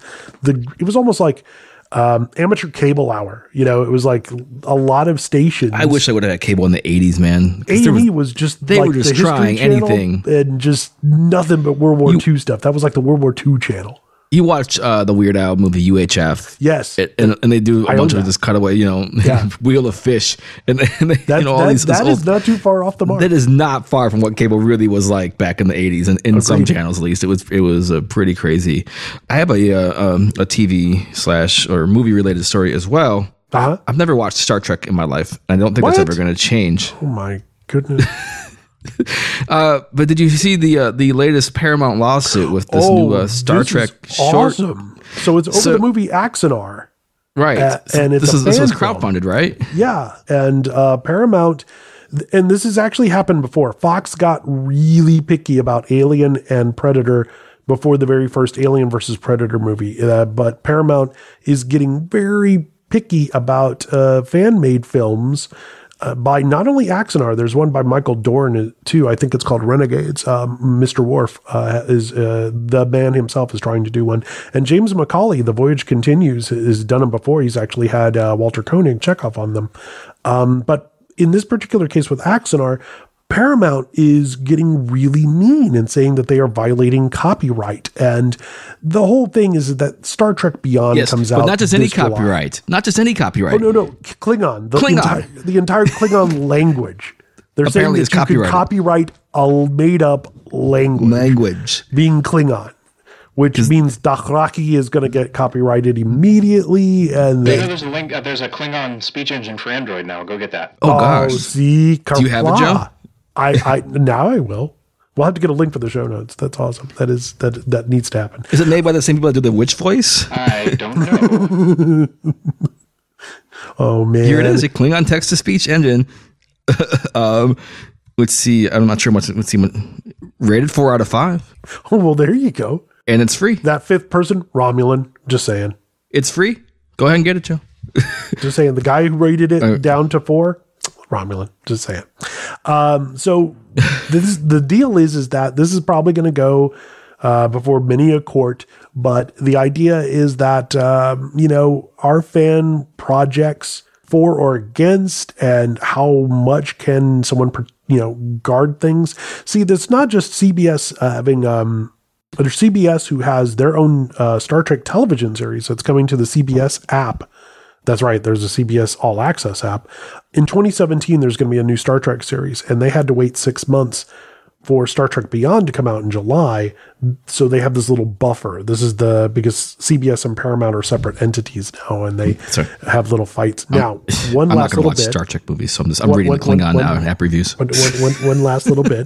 was almost like amateur cable hour. It was like a lot of stations. I wish I would have had cable in the 80s, man. A&E was just they like were just the History trying Channel anything and just nothing but World War II stuff. That was like the World War II channel. You watch the Weird Al movie UHF, yes, and they do a bunch of this cutaway, Wheel of Fish, and they, all these. That is not too far off the mark. That is not far from what cable really was like back in the 80s, and in some channels at least, it was pretty crazy. I have a TV / or movie related story as well. I've never watched Star Trek in my life. I don't think that's ever going to change. Oh my goodness. But did you see the latest Paramount lawsuit with this new Star Trek short? Awesome. So it's over the movie Axanar, right? And it's this was crowdfunded, right? Yeah, and Paramount, and this has actually happened before. Fox got really picky about Alien and Predator before the very first Alien versus Predator movie, but Paramount is getting very picky about fan-made films. By not only Axanar, there's one by Michael Dorn too. I think it's called Renegades. Mr. Worf is the man himself is trying to do one, and James Macaulay, The Voyage Continues, has done them before. He's actually had Walter Koenig, Chekhov on them. But in this particular case with Axanar, Paramount is getting really mean and saying that they are violating copyright. And the whole thing is that Star Trek Beyond comes out. But not just any copyright. Not just any copyright. Oh, no. Klingon. The entire Klingon language. They're apparently saying that you can copyright a made-up language. Being Klingon. Which means Dothraki is going to get copyrighted immediately. And there's a link. There's a Klingon speech engine for Android now. Go get that. Oh gosh. See, do you have it, Joe? I now I will. We'll have to get a link for the show notes. That's awesome. That needs to happen. Is it made by the same people that do the witch voice? I don't know. Oh man, here it is. A Klingon text to speech engine. Let's see. I'm not sure much. Let's see. Rated 4 out of 5. Oh well, there you go. And it's free. That fifth person, Romulan. Just saying. It's free. Go ahead and get it, Joe. Just saying. The guy who rated it down to 4. Romulan, just saying. So the deal is that this is probably going to go before many a court, but the idea is that our fan projects for or against, and how much can someone guard things. See, that's not just CBS having, there's CBS who has their own Star Trek television series that's coming to the CBS app. That's right. There's a CBS All Access app. In 2017, there's going to be a new Star Trek series, and they had to wait 6 months for Star Trek Beyond to come out in July. So they have this little buffer. This is because CBS and Paramount are separate entities now, and they have little fights. Now, I'm not going to watch Star Trek movies, so I'm reading the Klingon now in app reviews. One last little bit.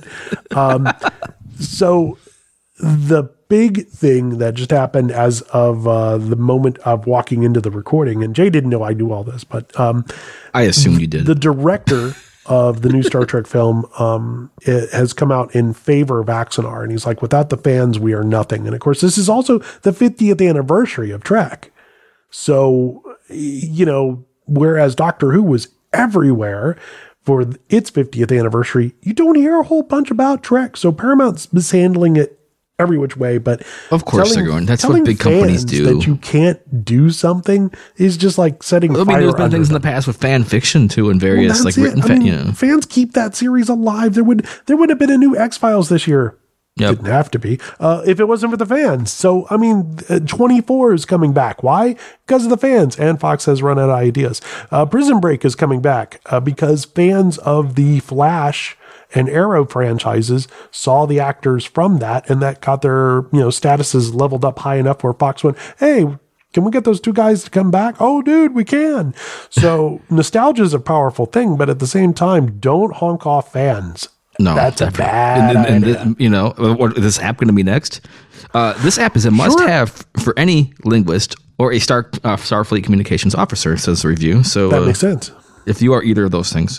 So the big thing that just happened as of the moment of walking into the recording, and Jay didn't know I knew all this, but I assumed you did. The director of the new Star Trek film it has come out in favor of Axanar, and he's like, without the fans, we are nothing. And of course, this is also the 50th anniversary of Trek. So, whereas Doctor Who was everywhere for its 50th anniversary, you don't hear a whole bunch about Trek. So Paramount's mishandling it every which way, but of course they're going. That's what big companies do. That you can't do something is just like setting fire. There's been things in the past with fan fiction too, and various written. Fans keep that series alive. There would have been a new X-Files this year. Yep. Didn't have to be if it wasn't for the fans. So 24 is coming back. Why? Because of the fans. And Fox has run out of ideas. Prison Break is coming back because fans of the Flash and Arrow franchises saw the actors from that, and that got their statuses leveled up high enough where Fox went, hey, can we get those two guys to come back? Oh, dude, we can. So nostalgia is a powerful thing, but at the same time, don't honk off fans. No, that's a bad idea. What is this app going to be next? This app is a must-have for any linguist or a Starfleet communications officer, says the review. So that makes sense. If you are either of those things,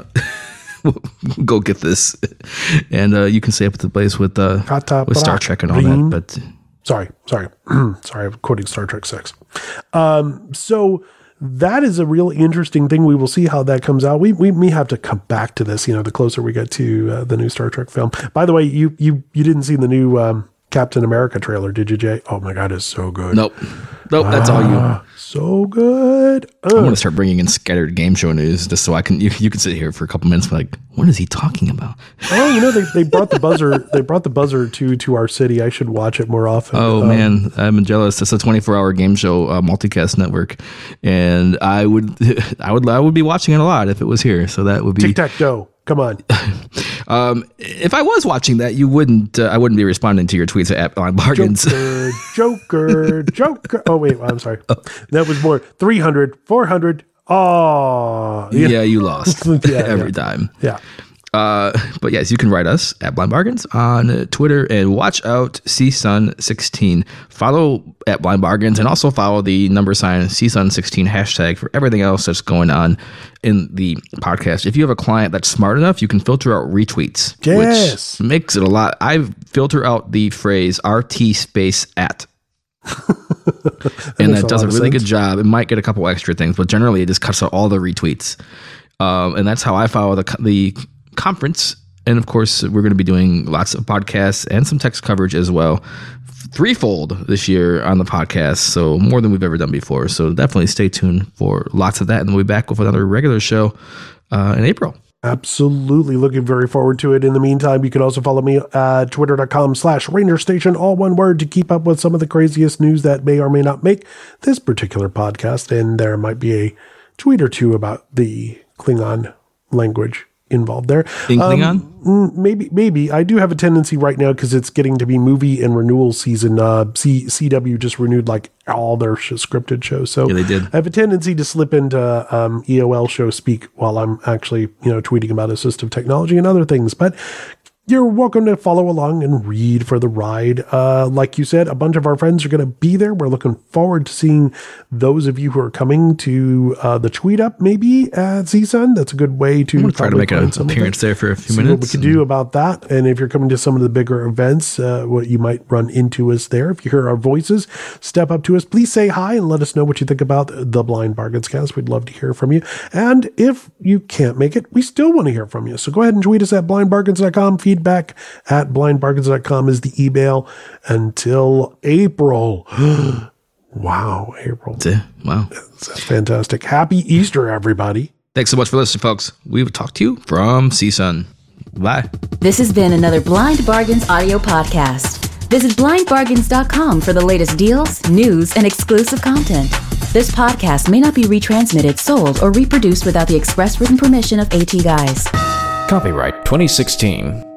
go get this, and you can stay up at the place with Star Trek and all that. But sorry, I'm quoting Star Trek 6. So that is a real interesting thing. We will see how that comes out. We may have to come back to this, the closer we get to the new Star Trek film. By the way, you didn't see the new Captain America trailer, did you, Jay? Oh my God, it's so good. Nope, that's all you. So good. I want to start bringing in scattered game show news just so I can. You can sit here for a couple minutes, like, what is he talking about? Oh, they brought the buzzer. They brought the buzzer to our city. I should watch it more often. Oh man, I'm jealous. It's a 24-hour game show multicast network, and I would be watching it a lot if it was here. So that would be Tic-tac-toe. Come on. If I was watching that, you wouldn't. I wouldn't be responding to your tweets at Blind Bargains. Joker. Oh wait, I'm sorry. That was more 300, 400. Oh, yeah, you lost every time. Yeah. But yes, you can write us at Blind Bargains on Twitter, and watch out CSUN16. Follow at Blind Bargains, and also follow the #CSUN16 hashtag for everything else that's going on in the podcast. If you have a client that's smart enough, you can filter out retweets, which makes it a lot. I filter out the phrase RT space at. And that does a really good job. It might get a couple extra things, but generally it just cuts out all the retweets. And that's how I follow the conference. And of course, we're going to be doing lots of podcasts and some text coverage as well. Threefold this year on the podcast, so more than we've ever done before. So definitely stay tuned for lots of that, and we'll be back with another regular show in April. Absolutely. Looking very forward to it. In the meantime, you can also follow me at twitter.com/Ranger Station, all one word, to keep up with some of the craziest news that may or may not make this particular podcast. And there might be a tweet or two about the Klingon language involved there. In Klingon? Maybe. I do have a tendency right now, because it's getting to be movie and renewal season. CW just renewed like all their scripted shows. So yeah, they did. I have a tendency to slip into EOL show speak while I'm actually, tweeting about assistive technology and other things. But you're welcome to follow along and read for the ride. Like you said, a bunch of our friends are going to be there. We're looking forward to seeing those of you who are coming to the tweet up, maybe at CSUN. That's a good way to try to make an appearance there for a few minutes. What we can do about that. And if you're coming to some of the bigger events, what you might run into us there. If you hear our voices, step up to us. Please say hi and let us know what you think about the Blind Bargains cast. We'd love to hear from you. And if you can't make it, we still want to hear from you. So go ahead and tweet us at blindbargains.com. Feedback at blindbargains.com is the email. Until April. Wow, April. Wow. That's fantastic. Happy Easter, everybody. Thanks so much for listening, folks. We will talk to you from CSUN. Bye. This has been another Blind Bargains audio podcast. Visit blindbargains.com for the latest deals, news, and exclusive content. This podcast may not be retransmitted, sold, or reproduced without the express written permission of AT Guys. Copyright 2016.